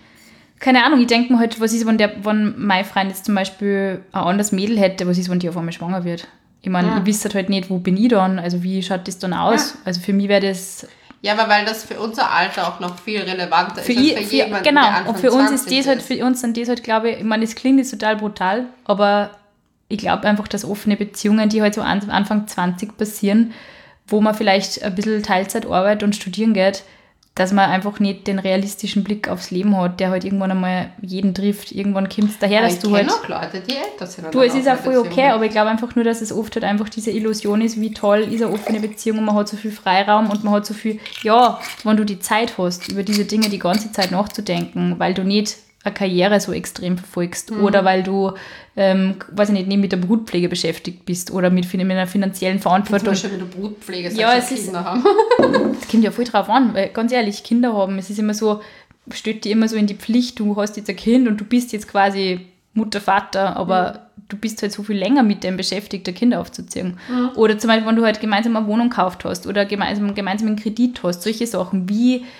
keine Ahnung, ich denke mir halt, was ist, wenn mein Freund jetzt zum Beispiel ein anderes Mädel hätte, was ist, wenn die auf einmal schwanger wird? Ich meine, ich wüsste halt nicht, wo bin ich dann, also wie schaut das dann aus? Ja. Also für mich wäre das... Ja, aber weil das für unser Alter auch noch viel relevanter ist als für jemanden, genau, der Anfang und für uns ist 20 das halt, für uns sind das halt, glaube ich meine, das klingt jetzt total brutal, aber ich glaube einfach, dass offene Beziehungen, die halt so Anfang 20 passieren, wo man vielleicht ein bisschen Teilzeit arbeitet und studieren geht, dass man einfach nicht den realistischen Blick aufs Leben hat, der halt irgendwann einmal jeden trifft. Irgendwann kommt es daher, dass du halt... Ich kenne auch Leute, die älter sind. Du, es ist auch voll okay, aber ich glaube einfach nur, dass es oft halt einfach diese Illusion ist, wie toll ist eine offene Beziehung und man hat so viel Freiraum und man hat so viel... Ja, wenn du die Zeit hast, über diese Dinge die ganze Zeit nachzudenken, weil du nicht eine Karriere so extrem verfolgst oder weil du, weiß ich nicht mit der Brutpflege beschäftigt bist oder mit einer finanziellen Verantwortung. Zum Beispiel mit der Brutpflege, ja, es ist, Kinder haben. Das kommt ja voll drauf an, weil ganz ehrlich, Kinder haben, es ist immer so, steht dir immer so in die Pflicht, du hast jetzt ein Kind und du bist jetzt quasi Mutter, Vater, aber du bist halt so viel länger mit dem beschäftigt, Kinder aufzuziehen. Oder zum Beispiel, wenn du halt gemeinsam eine Wohnung gekauft hast oder gemeinsam einen Kredit hast, solche Sachen.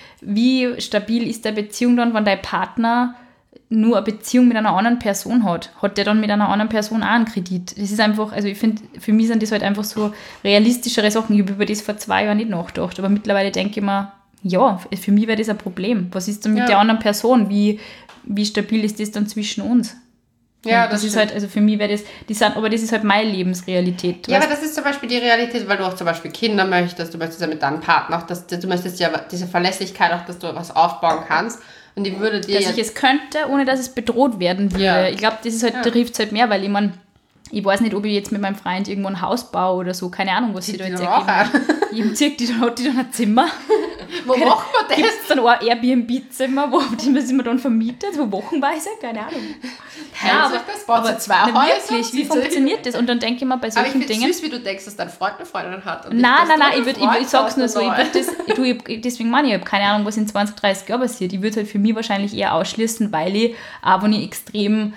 Wie stabil ist der Beziehung dann, wenn dein Partner nur eine Beziehung mit einer anderen Person hat der dann mit einer anderen Person auch einen Kredit? Das ist einfach, also ich finde, für mich sind das halt einfach so realistischere Sachen. Ich habe über das vor 2 Jahren nicht nachgedacht, aber mittlerweile denke ich mir, ja, für mich wäre das ein Problem. Was ist dann mit der anderen Person? Wie stabil ist das dann zwischen uns? Ja, das ist halt, also für mich wäre das, aber das ist halt meine Lebensrealität. Ja, aber das ist zum Beispiel die Realität, weil du auch zum Beispiel Kinder möchtest, du möchtest ja mit deinem Partner auch, du möchtest ja diese Verlässlichkeit auch, dass du was aufbauen kannst. Und die würde dir dass ich es könnte, ohne dass es bedroht werden würde. Ja. Ich glaube, das ist halt, trifft es halt mehr, weil ich weiß nicht, ob ich jetzt mit meinem Freund irgendwo ein Haus baue oder so, keine Ahnung, was sie da jetzt ergeben. Hat die dann ein Zimmer. Wo macht man das? Gibt es dann auch ein Airbnb-Zimmer, wo sind wir dann vermietet, so wochenweise? Keine Ahnung. Teilt sich das? Baut sie zwei Häuser? Wirklich, wie funktioniert das? Und dann denke ich mir bei solchen Dingen... Aber ich finde süß, wie du denkst, dass dein Freund eine Freundin hat. Und nein, ich sag's nur so. Deswegen meine ich habe keine Ahnung, was in 20, 30 Jahren passiert. Ich würde halt für mich wahrscheinlich eher ausschließen, weil ich, auch wenn ich extrem...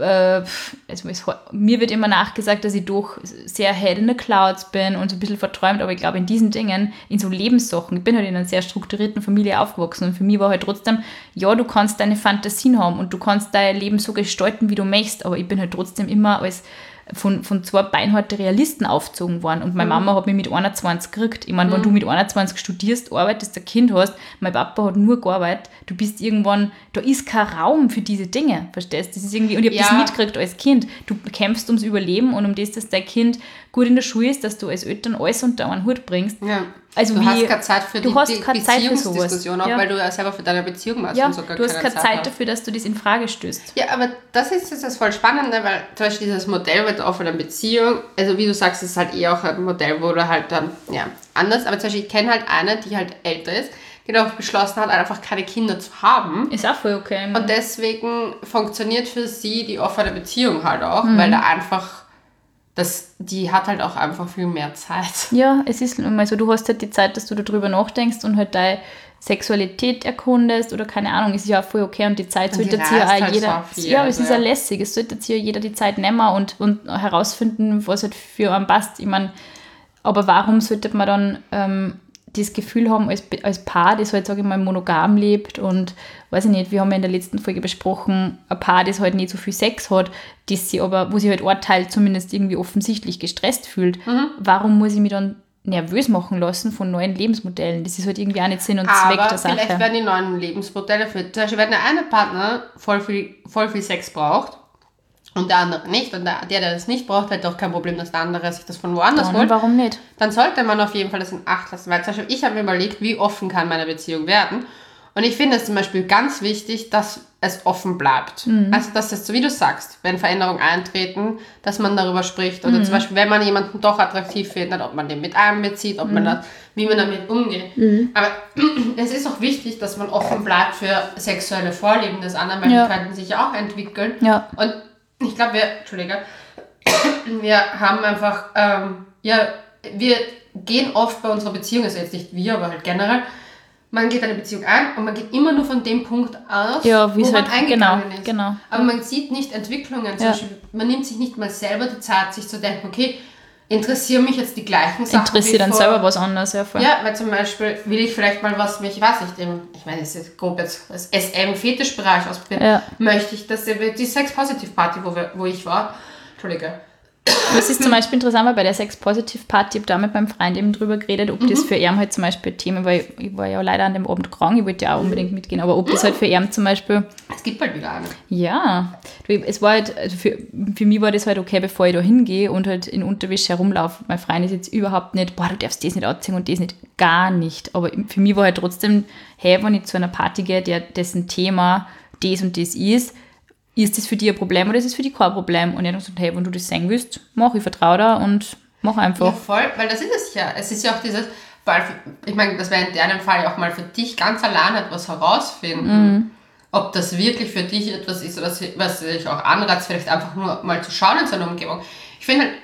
mir wird immer nachgesagt, dass ich doch sehr head in the clouds bin und so ein bisschen verträumt, aber ich glaube in diesen Dingen, in so Lebenssachen, ich bin halt in einer sehr strukturierten Familie aufgewachsen und für mich war halt trotzdem, ja, du kannst deine Fantasien haben und du kannst dein Leben so gestalten, wie du möchtest, aber ich bin halt trotzdem immer als von zwei beinharten Realisten aufgezogen worden. Und meine Mama hat mich mit 21 gekriegt. Ich meine, wenn du mit 21 studierst, arbeitest, ein Kind hast, mein Papa hat nur gearbeitet, du bist irgendwann, da ist kein Raum für diese Dinge, verstehst du? Das ist irgendwie, und ich habe das mitgekriegt als Kind. Du kämpfst ums Überleben und um das, dass dein Kind gut in der Schule ist, dass du als Eltern alles unter einen Hut bringst. Ja. Also du hast keine Zeit für die Beziehungsdiskussion, auch weil du ja selber für deine Beziehung machst und sogar du hast keine Zeit dafür, dass du das in Frage stößt. Ja, aber das ist das voll Spannende, weil zum Beispiel dieses Modell mit offener Beziehung, also wie du sagst, ist halt auch ein Modell, wo du halt dann, anders, aber zum Beispiel ich kenne halt eine, die halt älter ist, die auch beschlossen hat, einfach keine Kinder zu haben. Ist auch voll okay. Und deswegen funktioniert für sie die offene Beziehung halt auch, weil da einfach... die hat halt auch einfach viel mehr Zeit. Ja, es ist immer so, du hast halt die Zeit, dass du darüber nachdenkst und halt deine Sexualität erkundest oder keine Ahnung, ist ja auch voll okay und die Zeit sollte sich ja auch jeder... Ja, es ist ja lässig, es sollte sich ja jeder die Zeit nehmen und herausfinden, was halt für einen passt. Ich meine, aber warum sollte man dann das Gefühl haben, als Paar, das halt, sage ich mal, monogam lebt und, weiß ich nicht, wir haben ja in der letzten Folge besprochen, ein Paar, das halt nicht so viel Sex hat, wo sich halt ein Teil zumindest irgendwie offensichtlich gestresst fühlt. Warum muss ich mich dann nervös machen lassen von neuen Lebensmodellen? Das ist halt irgendwie auch nicht Sinn und Zweck der Sache. Aber vielleicht werden die neuen Lebensmodelle zum Beispiel, wenn der eine Partner voll viel Sex braucht, und der andere nicht. Und der das nicht braucht, hat doch kein Problem, dass der andere sich das von woanders holt. Warum nicht? Dann sollte man auf jeden Fall das in Acht lassen. Weil zum Beispiel ich habe mir überlegt, wie offen kann meine Beziehung werden. Und ich finde es zum Beispiel ganz wichtig, dass es offen bleibt. Also dass es, so wie du sagst, wenn Veränderungen eintreten, dass man darüber spricht. Oder zum Beispiel, wenn man jemanden doch attraktiv findet, ob man den mit einbezieht, ob man das, wie man damit umgeht. Aber es ist auch wichtig, dass man offen bleibt für sexuelle Vorlieben des anderen, weil die könnten sich ja auch entwickeln. Ja. Und ich glaube, wir haben einfach, wir gehen oft bei unserer Beziehung, also jetzt nicht wir, aber halt generell, man geht eine Beziehung ein und man geht immer nur von dem Punkt aus, wo man halt eingegangen ist. Genau. Aber man sieht nicht Entwicklungen. Zum Beispiel, man nimmt sich nicht mal selber die Zeit, sich zu denken, okay, interessieren mich jetzt die gleichen Sachen. Interessiert dann selber was anderes, ja voll. Ja, weil zum Beispiel will ich vielleicht mal was mich, weiß nicht, ich meine, das ist grob jetzt das SM-Fetischbereich ausprobieren. Ja. Möchte ich, dass die Sex-Positive-Party, wo ich war, Entschuldige. Das ist zum Beispiel interessant, weil bei der Sex-Positive-Party, ich habe da mit meinem Freund eben drüber geredet, ob das für ihn halt zum Beispiel ein Thema, weil ich war ja leider an dem Abend krank, ich wollte ja auch unbedingt mitgehen, aber ob das halt für ihn zum Beispiel... Es gibt halt wieder eine. Ja, es war halt, also für mich war das halt okay, bevor ich da hingehe und halt in Unterwäsche herumlaufe. Mein Freund ist jetzt überhaupt nicht, du darfst das nicht anziehen und das nicht, gar nicht. Aber für mich war halt trotzdem, hey, wenn ich zu einer Party gehe, dessen Thema das und das ist das für dich ein Problem oder ist es für dich kein Problem? Und er hat gesagt, hey, wenn du das sehen willst, mach, ich vertraue dir und mach einfach. Ja, voll, weil das ist es ja. Es ist ja auch dieses, weil ich meine, das wäre in deinem Fall ja auch mal für dich ganz allein etwas herausfinden, ob das wirklich für dich etwas ist oder was dich auch anreizt, vielleicht einfach nur mal zu schauen in seiner Umgebung. Ich finde halt,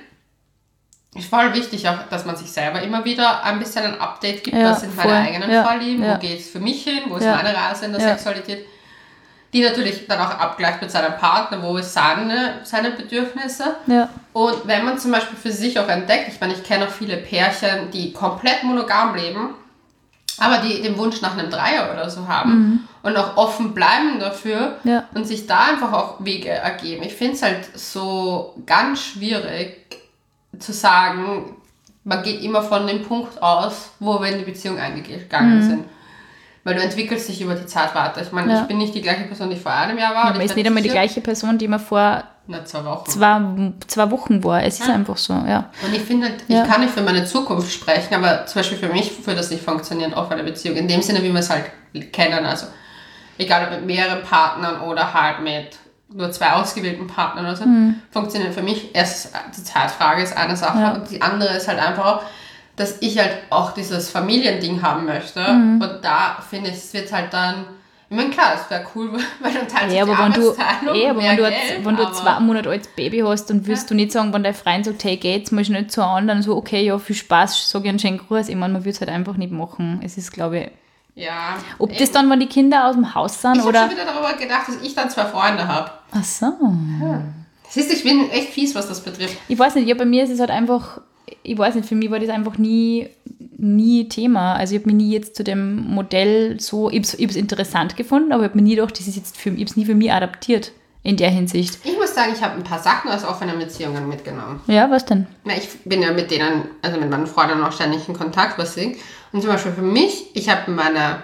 es ist voll wichtig auch, dass man sich selber immer wieder ein bisschen ein Update gibt, was sind meine eigenen Vorlieben, wo geht es für mich hin, wo ist meine Reise in der Sexualität. Die natürlich dann auch abgleicht mit seinem Partner, wo ist seine Bedürfnisse. Ja. Und wenn man zum Beispiel für sich auch entdeckt, ich meine, ich kenne auch viele Pärchen, die komplett monogam leben, aber die den Wunsch nach einem Dreier oder so haben und auch offen bleiben dafür und sich da einfach auch Wege ergeben. Ich finde es halt so ganz schwierig zu sagen, man geht immer von dem Punkt aus, wo wir in die Beziehung eingegangen sind. Weil du entwickelst dich über die Zeit weiter. Ich meine, ich bin nicht die gleiche Person, die vor einem Jahr war. Ja, man ist nicht einmal die gleiche Person, die man vor 2 Wochen. Zwei Wochen war. Es ist einfach so, ja. Und ich finde, ich kann nicht für meine Zukunft sprechen, aber zum Beispiel für mich würde das nicht funktionieren, auch bei der Beziehung. In dem Sinne, wie wir es halt kennen. Also egal ob mit mehreren Partnern oder halt mit nur 2 ausgewählten Partnern oder so, funktioniert für mich. Erst die Zeitfrage ist eine Sache und die andere ist halt einfach auch, dass ich halt auch dieses Familiending haben möchte. Und da finde ich, es wird halt dann, Ich meine, klar, es wäre cool, weil dann teilt sich Ja, die aber Arbeitsteilung aber mehr wenn du, Geld, wenn du ein aber 2 Monate altes Baby hast, dann wirst du nicht sagen, wenn dein Freund sagt, hey, geh jetzt mal schnell zu anderen, so, okay, ja, viel Spaß, sag ich einen schönen Gruß. Ich meine, man würde es halt einfach nicht machen. Es ist, glaube ich, ja. ob das dann, wenn die Kinder aus dem Haus sind, Ich habe oder... schon wieder darüber gedacht, dass ich dann 2 Freunde habe. Ach so. Siehst du, ich bin echt fies, was das betrifft. Ich weiß nicht, ja, bei mir ist es halt einfach, ich weiß nicht, für mich war das einfach nie Thema. Also ich habe mich nie jetzt zu dem Modell so, ich habe es interessant gefunden, aber ich habe mir nie gedacht, das ist jetzt ich habe es nie für mich adaptiert in der Hinsicht. Ich muss sagen, ich habe ein paar Sachen aus offenen Beziehungen mitgenommen. Ja, was denn? Na, ich bin ja mit denen, also mit meinen Freunden auch ständig in Kontakt, was ich. Und zum Beispiel für mich, ich habe meine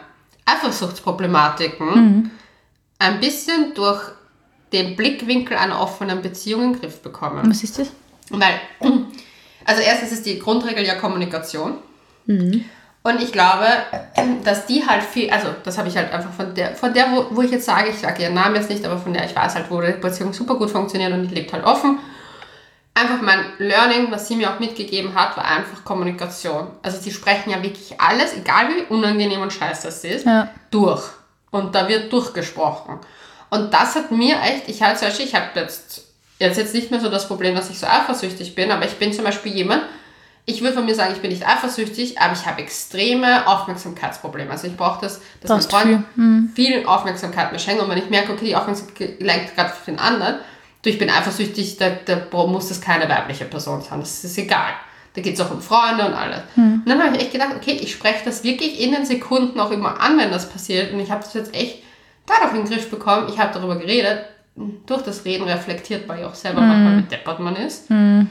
Eifersuchtsproblematiken ein bisschen durch den Blickwinkel einer offenen Beziehung in den Griff bekommen. Was ist das? Weil, also erstens ist die Grundregel ja Kommunikation. Und ich glaube, dass die halt viel, also das habe ich halt einfach von der wo ich jetzt sage, ich sage ihren Namen jetzt nicht, aber von der ich weiß halt, wo die Beziehung super gut funktioniert und die lebt halt offen. Einfach mein Learning, was sie mir auch mitgegeben hat, war einfach Kommunikation. Also sie sprechen ja wirklich alles, egal wie unangenehm und scheiße das ist, durch. Und da wird durchgesprochen. Und das hat mir echt, ich habe jetzt nicht mehr so das Problem, dass ich so eifersüchtig bin, aber ich bin zum Beispiel jemand, ich würde von mir sagen, ich bin nicht eifersüchtig, aber ich habe extreme Aufmerksamkeitsprobleme. Also ich brauche das, dass mein Freund viel Aufmerksamkeit mir schenkt und wenn ich merke, okay, die Aufmerksamkeit lenkt gerade für den anderen, ich bin eifersüchtig, da muss das keine weibliche Person sein, das ist egal. Da geht es auch um Freunde und alles. Und dann habe ich echt gedacht, okay, ich spreche das wirklich in den Sekunden auch immer an, wenn das passiert und ich habe das jetzt echt dadurch in den Griff bekommen, ich habe darüber geredet, durch das Reden reflektiert man ja auch selber manchmal, wie deppert man ist.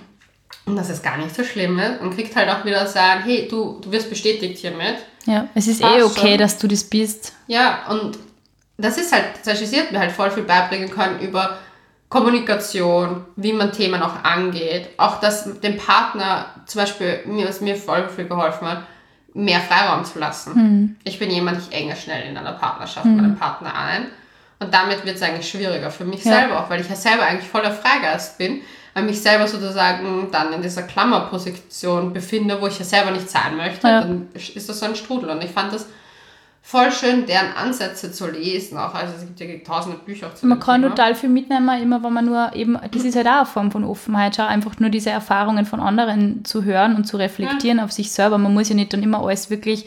Und das ist gar nicht so schlimm ist und kriegt halt auch wieder sagen, hey, du wirst bestätigt hiermit. Ja, es ist okay, dass du das bist. Ja, und das ist halt, das hat mir halt voll viel beibringen können über Kommunikation, wie man Themen auch angeht. Auch, dass dem Partner, zum Beispiel, was mir voll viel geholfen hat, mehr Freiraum zu lassen. Ich bin jemand, ich enge schnell in einer Partnerschaft mit einem Partner ein. Und damit wird es eigentlich schwieriger für mich selber auch, weil ich ja selber eigentlich voller Freigeist bin, weil mich selber sozusagen dann in dieser Klammerposition befinde, wo ich ja selber nicht sein möchte, dann ist das so ein Strudel. Und ich fand das voll schön, deren Ansätze zu lesen. Auch, also es gibt ja tausende Bücher auch zu Man dem kann Thema. total viel mitnehmen, immer wenn man nur eben, das ist halt auch eine Form von Offenheit, schau, einfach nur diese Erfahrungen von anderen zu hören und zu reflektieren auf sich selber. Man muss ja nicht dann immer alles wirklich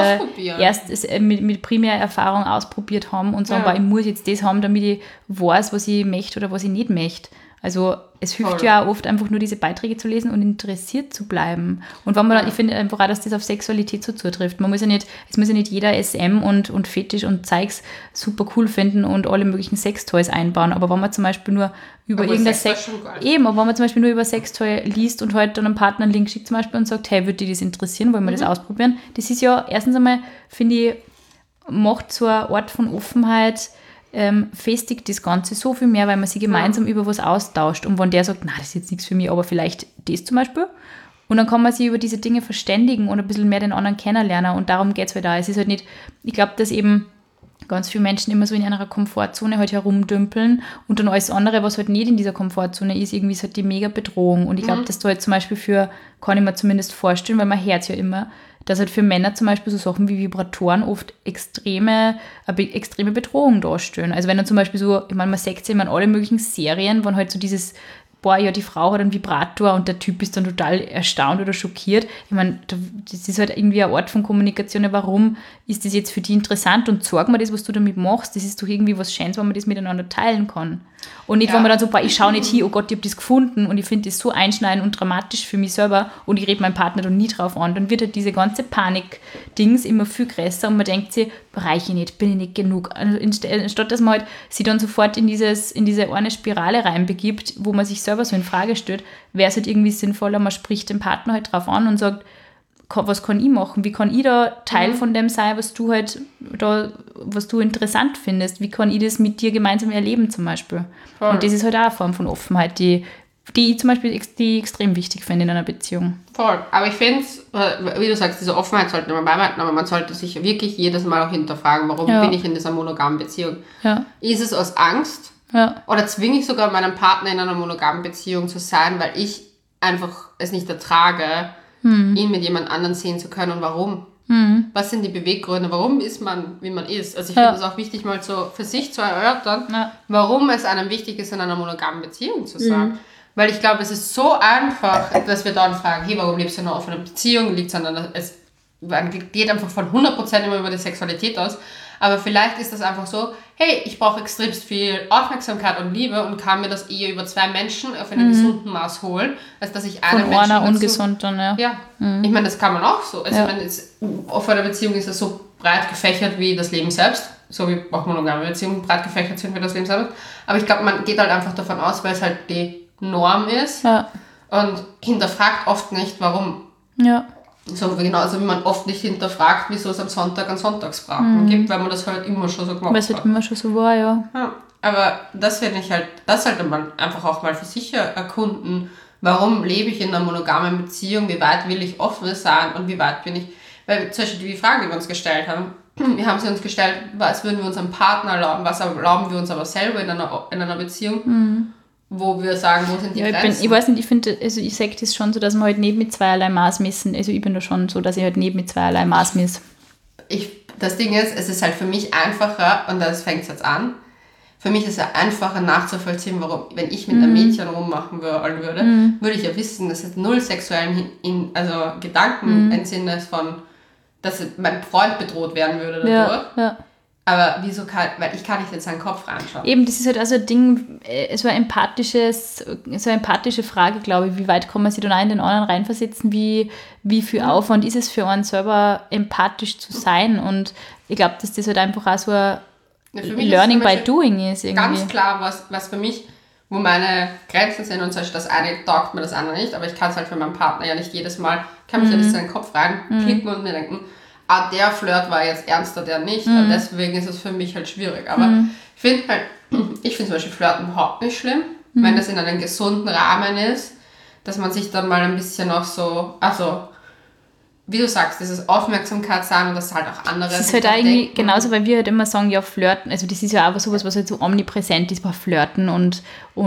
erst mit primärer Erfahrung ausprobiert haben und sagen, ich muss jetzt das haben, damit ich weiß, was ich möchte oder was ich nicht möchte. Also es hilft ja auch oft einfach nur diese Beiträge zu lesen und interessiert zu bleiben. Und wenn man dann, ich finde einfach auch, dass das auf Sexualität so zutrifft. Es muss ja nicht jeder SM und Fetisch und Zeugs super cool finden und alle möglichen Sextoys einbauen. Aber wenn man zum Beispiel nur über irgendein aber wenn man zum Beispiel nur über Sextoy liest und halt dann einem Partner einen Link schickt zum Beispiel und sagt, hey, würde dich das interessieren, wollen wir das ausprobieren? Das ist ja erstens einmal, finde ich, macht so eine Art von Offenheit, festigt das Ganze so viel mehr, weil man sich gemeinsam über was austauscht. Und wenn der sagt, na, das ist jetzt nichts für mich, aber vielleicht das zum Beispiel. Und dann kann man sich über diese Dinge verständigen und ein bisschen mehr den anderen kennenlernen. Und darum geht es halt da. Es ist halt nicht, ich glaube, dass eben ganz viele Menschen immer so in einer Komfortzone halt herumdümpeln und dann alles andere, was halt nicht in dieser Komfortzone ist, irgendwie ist halt die mega Bedrohung. Und ich glaube, dass da halt zum Beispiel kann ich mir zumindest vorstellen, weil man hört ja immer, dass halt für Männer zum Beispiel so Sachen wie Vibratoren oft extreme Bedrohung darstellen. Also wenn dann zum Beispiel so, ich meine, man sagt ja immer in alle möglichen Serien, wenn halt so dieses, die Frau hat einen Vibrator und der Typ ist dann total erstaunt oder schockiert. Ich meine, das ist halt irgendwie eine Art von Kommunikation. Warum ist das jetzt für dich interessant und sag mir das, was du damit machst? Das ist doch irgendwie was Schönes, wenn man das miteinander teilen kann. Und nicht, wenn man dann so, ich schaue nicht hin, oh Gott, ich habe das gefunden und ich finde das so einschneidend und dramatisch für mich selber und ich rede meinen Partner dann nie drauf an. Dann wird halt diese ganze Panik-Dings immer viel größer und man denkt sich, reiche ich nicht, bin ich nicht genug. Also anstatt dass man halt sich dann sofort in diese eine Spirale reinbegibt, wo man sich selber so in Frage stellt, wäre es halt irgendwie sinnvoller, man spricht den Partner halt drauf an und sagt, was kann ich machen? Wie kann ich da Teil von dem sein, was du halt was du interessant findest? Wie kann ich das mit dir gemeinsam erleben zum Beispiel? Voll. Und das ist halt auch eine Form von Offenheit, die ich zum Beispiel extrem wichtig finde in einer Beziehung. Voll. Aber ich finde es, wie du sagst, diese Offenheit sollte man beibehalten, aber man sollte sich wirklich jedes Mal auch hinterfragen, warum bin ich in dieser monogamen Beziehung? Ja. Ist es aus Angst? Ja. Oder zwinge ich sogar meinen Partner in einer monogamen Beziehung zu sein, weil ich einfach es nicht ertrage, ihn mit jemand anderem sehen zu können und warum? Was sind die Beweggründe? Warum ist man, wie man ist? Also ich finde es auch wichtig, mal so für sich zu erörtern, warum es einem wichtig ist, in einer monogamen Beziehung zu sein. Weil ich glaube, es ist so einfach, dass wir dann fragen, hey, warum lebst du in einer offenen Beziehung? Liegt es an einer, es geht einfach von 100% immer über die Sexualität aus. Aber vielleicht ist das einfach so, hey, ich brauche extremst viel Aufmerksamkeit und Liebe und kann mir das eher über 2 Menschen auf einem gesunden Maß holen, als dass ich einen Von Menschen einer ungesund dann, ja. Ja, ich meine, das kann man auch so. Also ich meine, offene Beziehung ist ja so breit gefächert wie das Leben selbst, so wie auch monogame Beziehungen breit gefächert sind wie das Leben selbst. Aber ich glaube, man geht halt einfach davon aus, weil es halt die Norm ist und hinterfragt oft nicht, warum. Ja. So, genauso wie man oft nicht hinterfragt, wieso es am Sonntag einen Sonntagsbraten gibt, weil man das halt immer schon so gemacht hat. Weil es halt immer schon so war, ja. Aber das finde ich halt, das sollte man einfach auch mal für sich erkunden. Warum lebe ich in einer monogamen Beziehung? Wie weit will ich offen sein? Und wie weit bin ich... Weil zum Beispiel die Fragen, die wir uns gestellt haben, wir haben sie uns gestellt, was würden wir unserem Partner erlauben, was erlauben wir uns aber selber in einer Beziehung, wo wir sagen, wo sind die Grenzen? Ich weiß nicht, ich finde, also ich sage das schon so, dass wir halt nicht mit zweierlei Maß messen. Also ich bin da schon so, dass ich halt nicht mit zweierlei Maß messe. Das Ding ist, es ist halt für mich einfacher, und das fängt jetzt an, für mich ist es einfacher nachzuvollziehen, warum, wenn ich mit einem Mädchen rummachen würde, würde ich ja wissen, dass es null sexuellen Gedanken im Sinne von, dass mein Freund bedroht werden würde dadurch. Ja. Aber wieso weil ich kann nicht in seinen Kopf reinschauen. Eben, das ist halt also ein Ding, so eine empathische Frage, glaube ich, wie weit kann man sich dann auch in den anderen reinversetzen, wie viel Aufwand ist es für einen selber, empathisch zu sein, und ich glaube, dass das halt einfach auch so ein Learning by Doing ist irgendwie. Ganz klar, was für mich, wo meine Grenzen sind, und zum Beispiel das eine taugt mir, das andere nicht, aber ich kann es halt für meinen Partner ja nicht jedes Mal, kann mich ja das in den Kopf reinklicken und mir denken, der Flirt war jetzt ernster, der nicht, deswegen ist es für mich halt schwierig. Aber ich finde zum Beispiel Flirten überhaupt nicht schlimm, wenn das in einem gesunden Rahmen ist, dass man sich dann mal ein bisschen auch so, also wie du sagst, dieses Aufmerksamkeit sein und dass halt auch andere... Das ist halt eigentlich genauso, weil wir halt immer sagen, ja, Flirten, also das ist ja auch sowas, was halt so omnipräsent ist, bei Flirten und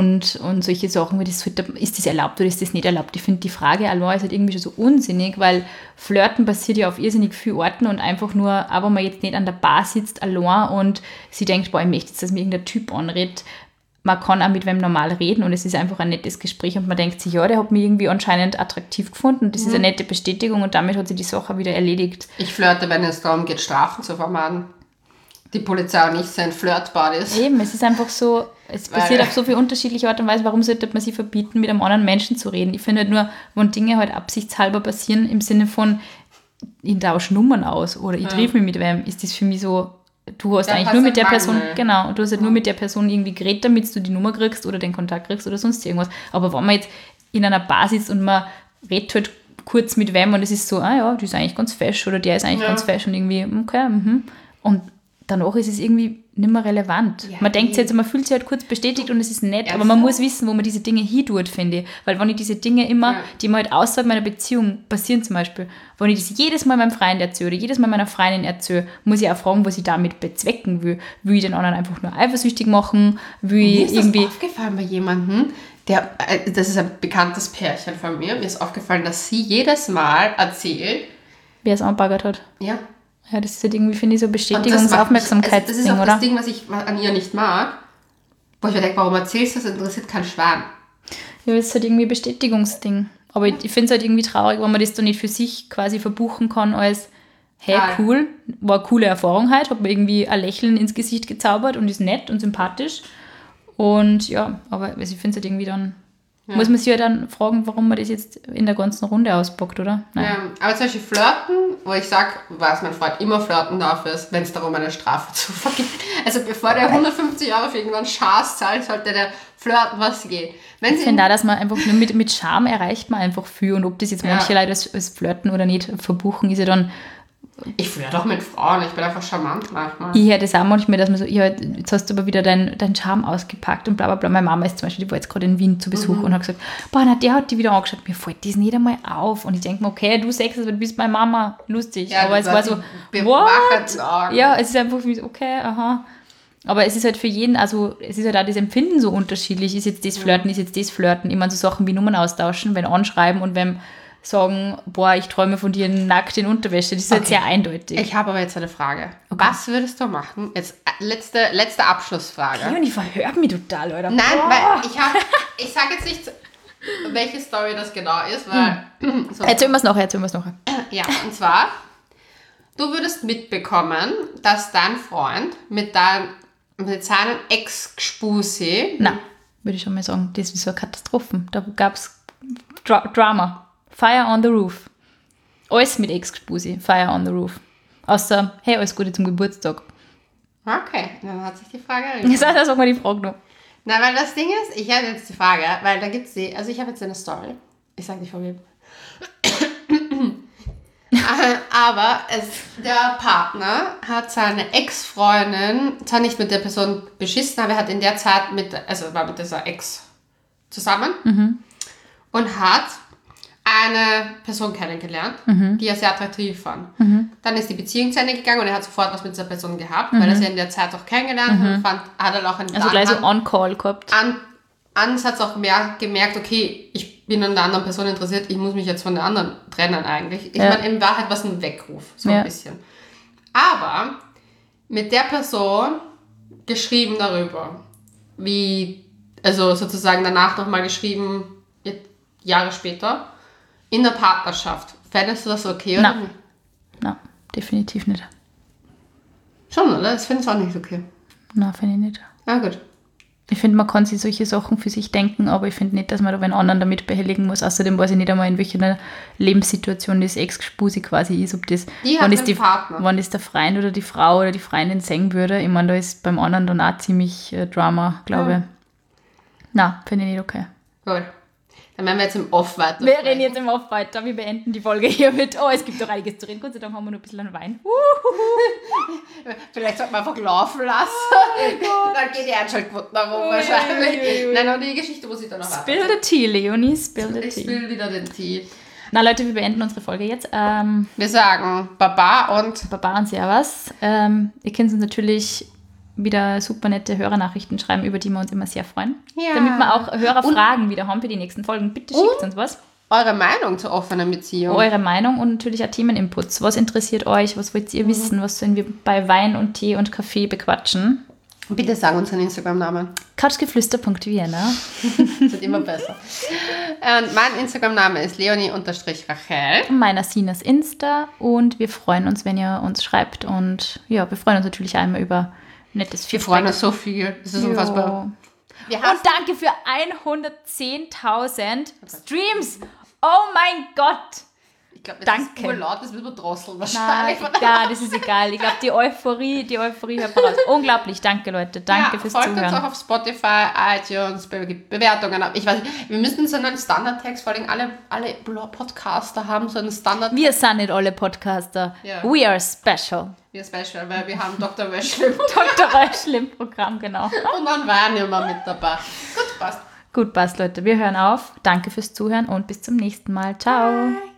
solche Sachen, wie das halt, ist das erlaubt oder ist das nicht erlaubt? Ich finde, die Frage allein ist halt irgendwie schon so unsinnig, weil Flirten passiert ja auf irrsinnig vielen Orten und einfach nur, auch wenn man jetzt nicht an der Bar sitzt allein und sie denkt, boah, ich möchte jetzt, dass mir irgendein Typ anredet. Man kann auch mit wem normal reden und es ist einfach ein nettes Gespräch und man denkt sich, ja, der hat mich irgendwie anscheinend attraktiv gefunden und das ist eine nette Bestätigung und damit hat sich die Sache wieder erledigt. Ich flirte, wenn es darum geht, Strafen zu vermeiden. Die Polizei und ich sind Flirt-Buddies. Eben, es ist einfach so, es passiert auf so viele unterschiedliche Art und Weise, warum sollte man sie verbieten, mit einem anderen Menschen zu reden? Ich finde halt nur, wenn Dinge halt absichtshalber passieren, im Sinne von, ich tausche Nummern aus oder ich triff mich mit wem, ist das für mich so... Du hast eigentlich nur mit der Person, genau, und du hast halt nur mit der Person irgendwie geredet, damit du die Nummer kriegst oder den Kontakt kriegst oder sonst irgendwas. Aber wenn man jetzt in einer Bar sitzt und man redet halt kurz mit wem und es ist so, die ist eigentlich ganz fesch oder der ist eigentlich ganz fesch und irgendwie, okay, und danach ist es irgendwie nicht mehr relevant. Ja, man denkt sich jetzt, man fühlt sich halt kurz bestätigt und es ist nett, aber man muss wissen, wo man diese Dinge hintut, finde ich. Weil wenn ich diese Dinge immer, die mir halt außerhalb meiner Beziehung passieren zum Beispiel, wenn ich das jedes Mal meinem Freund erzähle oder jedes Mal meiner Freundin erzähle, muss ich auch fragen, was ich damit bezwecken will. Will ich den anderen einfach nur eifersüchtig machen? Mir ist das aufgefallen bei jemandem, das ist ein bekanntes Pärchen von mir, mir ist aufgefallen, dass sie jedes Mal erzählt, wer es anbaggert hat. Ja. Ja, das ist halt irgendwie, finde ich, so Bestätigungs-Aufmerksamkeitsding, das ist auch oder? das Ding, was ich an ihr nicht mag, wo ich mir denke, warum erzählst du das? Interessiert kein Schwan. Ja, das ist halt irgendwie ein Bestätigungsding. Aber ich finde es halt irgendwie traurig, wenn man das dann nicht für sich quasi verbuchen kann als, hey, cool, war eine coole Erfahrung halt, hat mir irgendwie ein Lächeln ins Gesicht gezaubert und ist nett und sympathisch. Und ja, aber also ich finde es halt irgendwie dann... Ja. Muss man sich ja dann fragen, warum man das jetzt in der ganzen Runde auspackt, oder? Nein. Ja, aber zum Beispiel Flirten, wo ich sage, was mein Freund immer flirten darf, ist, wenn es darum eine Strafe zu vergeben. Also bevor der 150 € für irgendwann Schaß zahlt, sollte der flirten, was geht. Ich finde auch, dass man einfach nur mit Charme erreicht man einfach viel und ob das jetzt manche Leute als Flirten oder nicht verbuchen, ist ja dann... Ich flirte auch mit Frauen, ich bin einfach charmant manchmal. Ich höre das auch manchmal, dass man so, ja, jetzt hast du aber wieder deinen Charme ausgepackt und bla bla bla. Meine Mama ist zum Beispiel, die war jetzt gerade in Wien zu Besuch und hat gesagt, boah, na, der hat die wieder angeschaut, mir fällt das nicht einmal auf. Und ich denke mir, okay, du sagst es, du bist meine Mama, lustig. Ja, aber es war so, what? Ja, es ist einfach für mich, okay, aha. Aber es ist halt für jeden, also es ist halt auch das Empfinden so unterschiedlich. Ist jetzt das Flirten, ist jetzt das Flirten. Ich meine, so Sachen wie Nummern austauschen, wenn anschreiben und wenn sagen, boah, ich träume von dir nackt in Unterwäsche. Das ist halt sehr eindeutig. Ich habe aber jetzt eine Frage. Okay. Was würdest du machen? Jetzt letzte Abschlussfrage. Leonie, verhört mich total, Leute. Nein, weil ich sage jetzt nicht, welche Story das genau ist, weil... So. Erzählen wir es noch. Ja, und zwar, du würdest mitbekommen, dass dein Freund mit seinem Ex-Gspusi... Nein, würde ich schon mal sagen, das ist so eine Katastrophe. Da gab es Drama. Fire on the Roof. Alles mit Ex-Gspusi. Fire on the Roof. Außer, hey, alles Gute zum Geburtstag. Okay, dann hat sich die Frage erledigt. Sag mal die Frage noch. Na, weil das Ding ist, ich habe jetzt die Frage, weil da gibt es also ich habe jetzt eine Story. Ich sage nicht von wem. Aber der Partner hat seine Ex-Freundin, zwar nicht mit der Person beschissen, aber er hat in der Zeit war mit dieser Ex zusammen und hat eine Person kennengelernt, die er sehr attraktiv fand. Dann ist die Beziehung zu Ende gegangen und er hat sofort was mit dieser Person gehabt, weil er sie in der Zeit auch kennengelernt hat. Hat er auch einen Also gleich so On-Call gehabt. Ansatz auch mehr gemerkt, okay, ich bin an der anderen Person interessiert, ich muss mich jetzt von der anderen trennen eigentlich. Ich meine, in Wahrheit war es ein Weckruf, so ein bisschen. Aber mit der Person geschrieben darüber, also sozusagen danach nochmal geschrieben, Jahre später, in der Partnerschaft. Fändest du das okay, oder? Nein, definitiv nicht. Schon, oder? Das findest du auch nicht okay. Nein, finde ich nicht. Ja, gut. Ich finde, man kann sich solche Sachen für sich denken, aber ich finde nicht, dass man da einen anderen damit behelligen muss. Außerdem weiß ich nicht einmal, in welcher Lebenssituation das Ex-Spusi quasi ist. Ob das, wann ist der Freund oder die Frau oder die Freundin sehen würde. Ich meine, da ist beim anderen dann auch ziemlich Drama, glaube ich. Nein, finde ich nicht okay. Gut. Dann werden wir jetzt im Off weiter. Wir reden jetzt im Off weiter. Wir beenden die Folge hier mit, es gibt doch einiges zu reden. Gott sei Dank haben wir noch ein bisschen Wein. Vielleicht sollte man einfach laufen lassen. Dann geht die Einschaltquoten nach oben wahrscheinlich. Nein, und die Geschichte muss ich dann noch weiter. Spill the tea, Leonie, spill the tea. Ich spill wieder den Tee. Na Leute, wir beenden unsere Folge jetzt. Wir sagen Baba und Servus. Ihr könnt uns natürlich wieder super nette Hörernachrichten schreiben, über die wir uns immer sehr freuen. Ja. Damit wir auch Hörerfragen wieder haben für die nächsten Folgen. Bitte schickt uns was. Eure Meinung zur offenen Beziehung. Eure Meinung und natürlich auch Themeninputs. Was interessiert euch? Was wollt ihr wissen? Was sollen wir bei Wein und Tee und Kaffee bequatschen? Bitte sag uns einen Instagram-Namen. Couchgeflüster.vienna. Das wird immer besser. Und mein Instagram-Name ist Leonie_Rachel. Meiner Sinas Insta. Und wir freuen uns, wenn ihr uns schreibt. Und ja, wir freuen uns natürlich einmal über nettes Feedback. Wir freuen uns so viel. Das ist unfassbar. Und danke für 110.000 Streams. Oh mein Gott. Ich glaube, das ist nur laut, das wird man drosseln wahrscheinlich. Ja, das ist egal. Ich glaube, die Euphorie hört man raus. Unglaublich. Danke, Leute. Danke fürs Zuhören. Folgt uns auch auf Spotify, iTunes, Bewertungen. Ich weiß nicht, wir müssen so einen Standardtext, vor allem alle Podcaster haben so einen Standard. Wir sind nicht alle Podcaster. Yeah. We are special. Wir are special, weil wir haben Dr. Wöschl im Programm, genau. Und dann waren wir mal mit dabei. Gut, passt. Gut, passt, Leute. Wir hören auf. Danke fürs Zuhören und bis zum nächsten Mal. Ciao. Bye.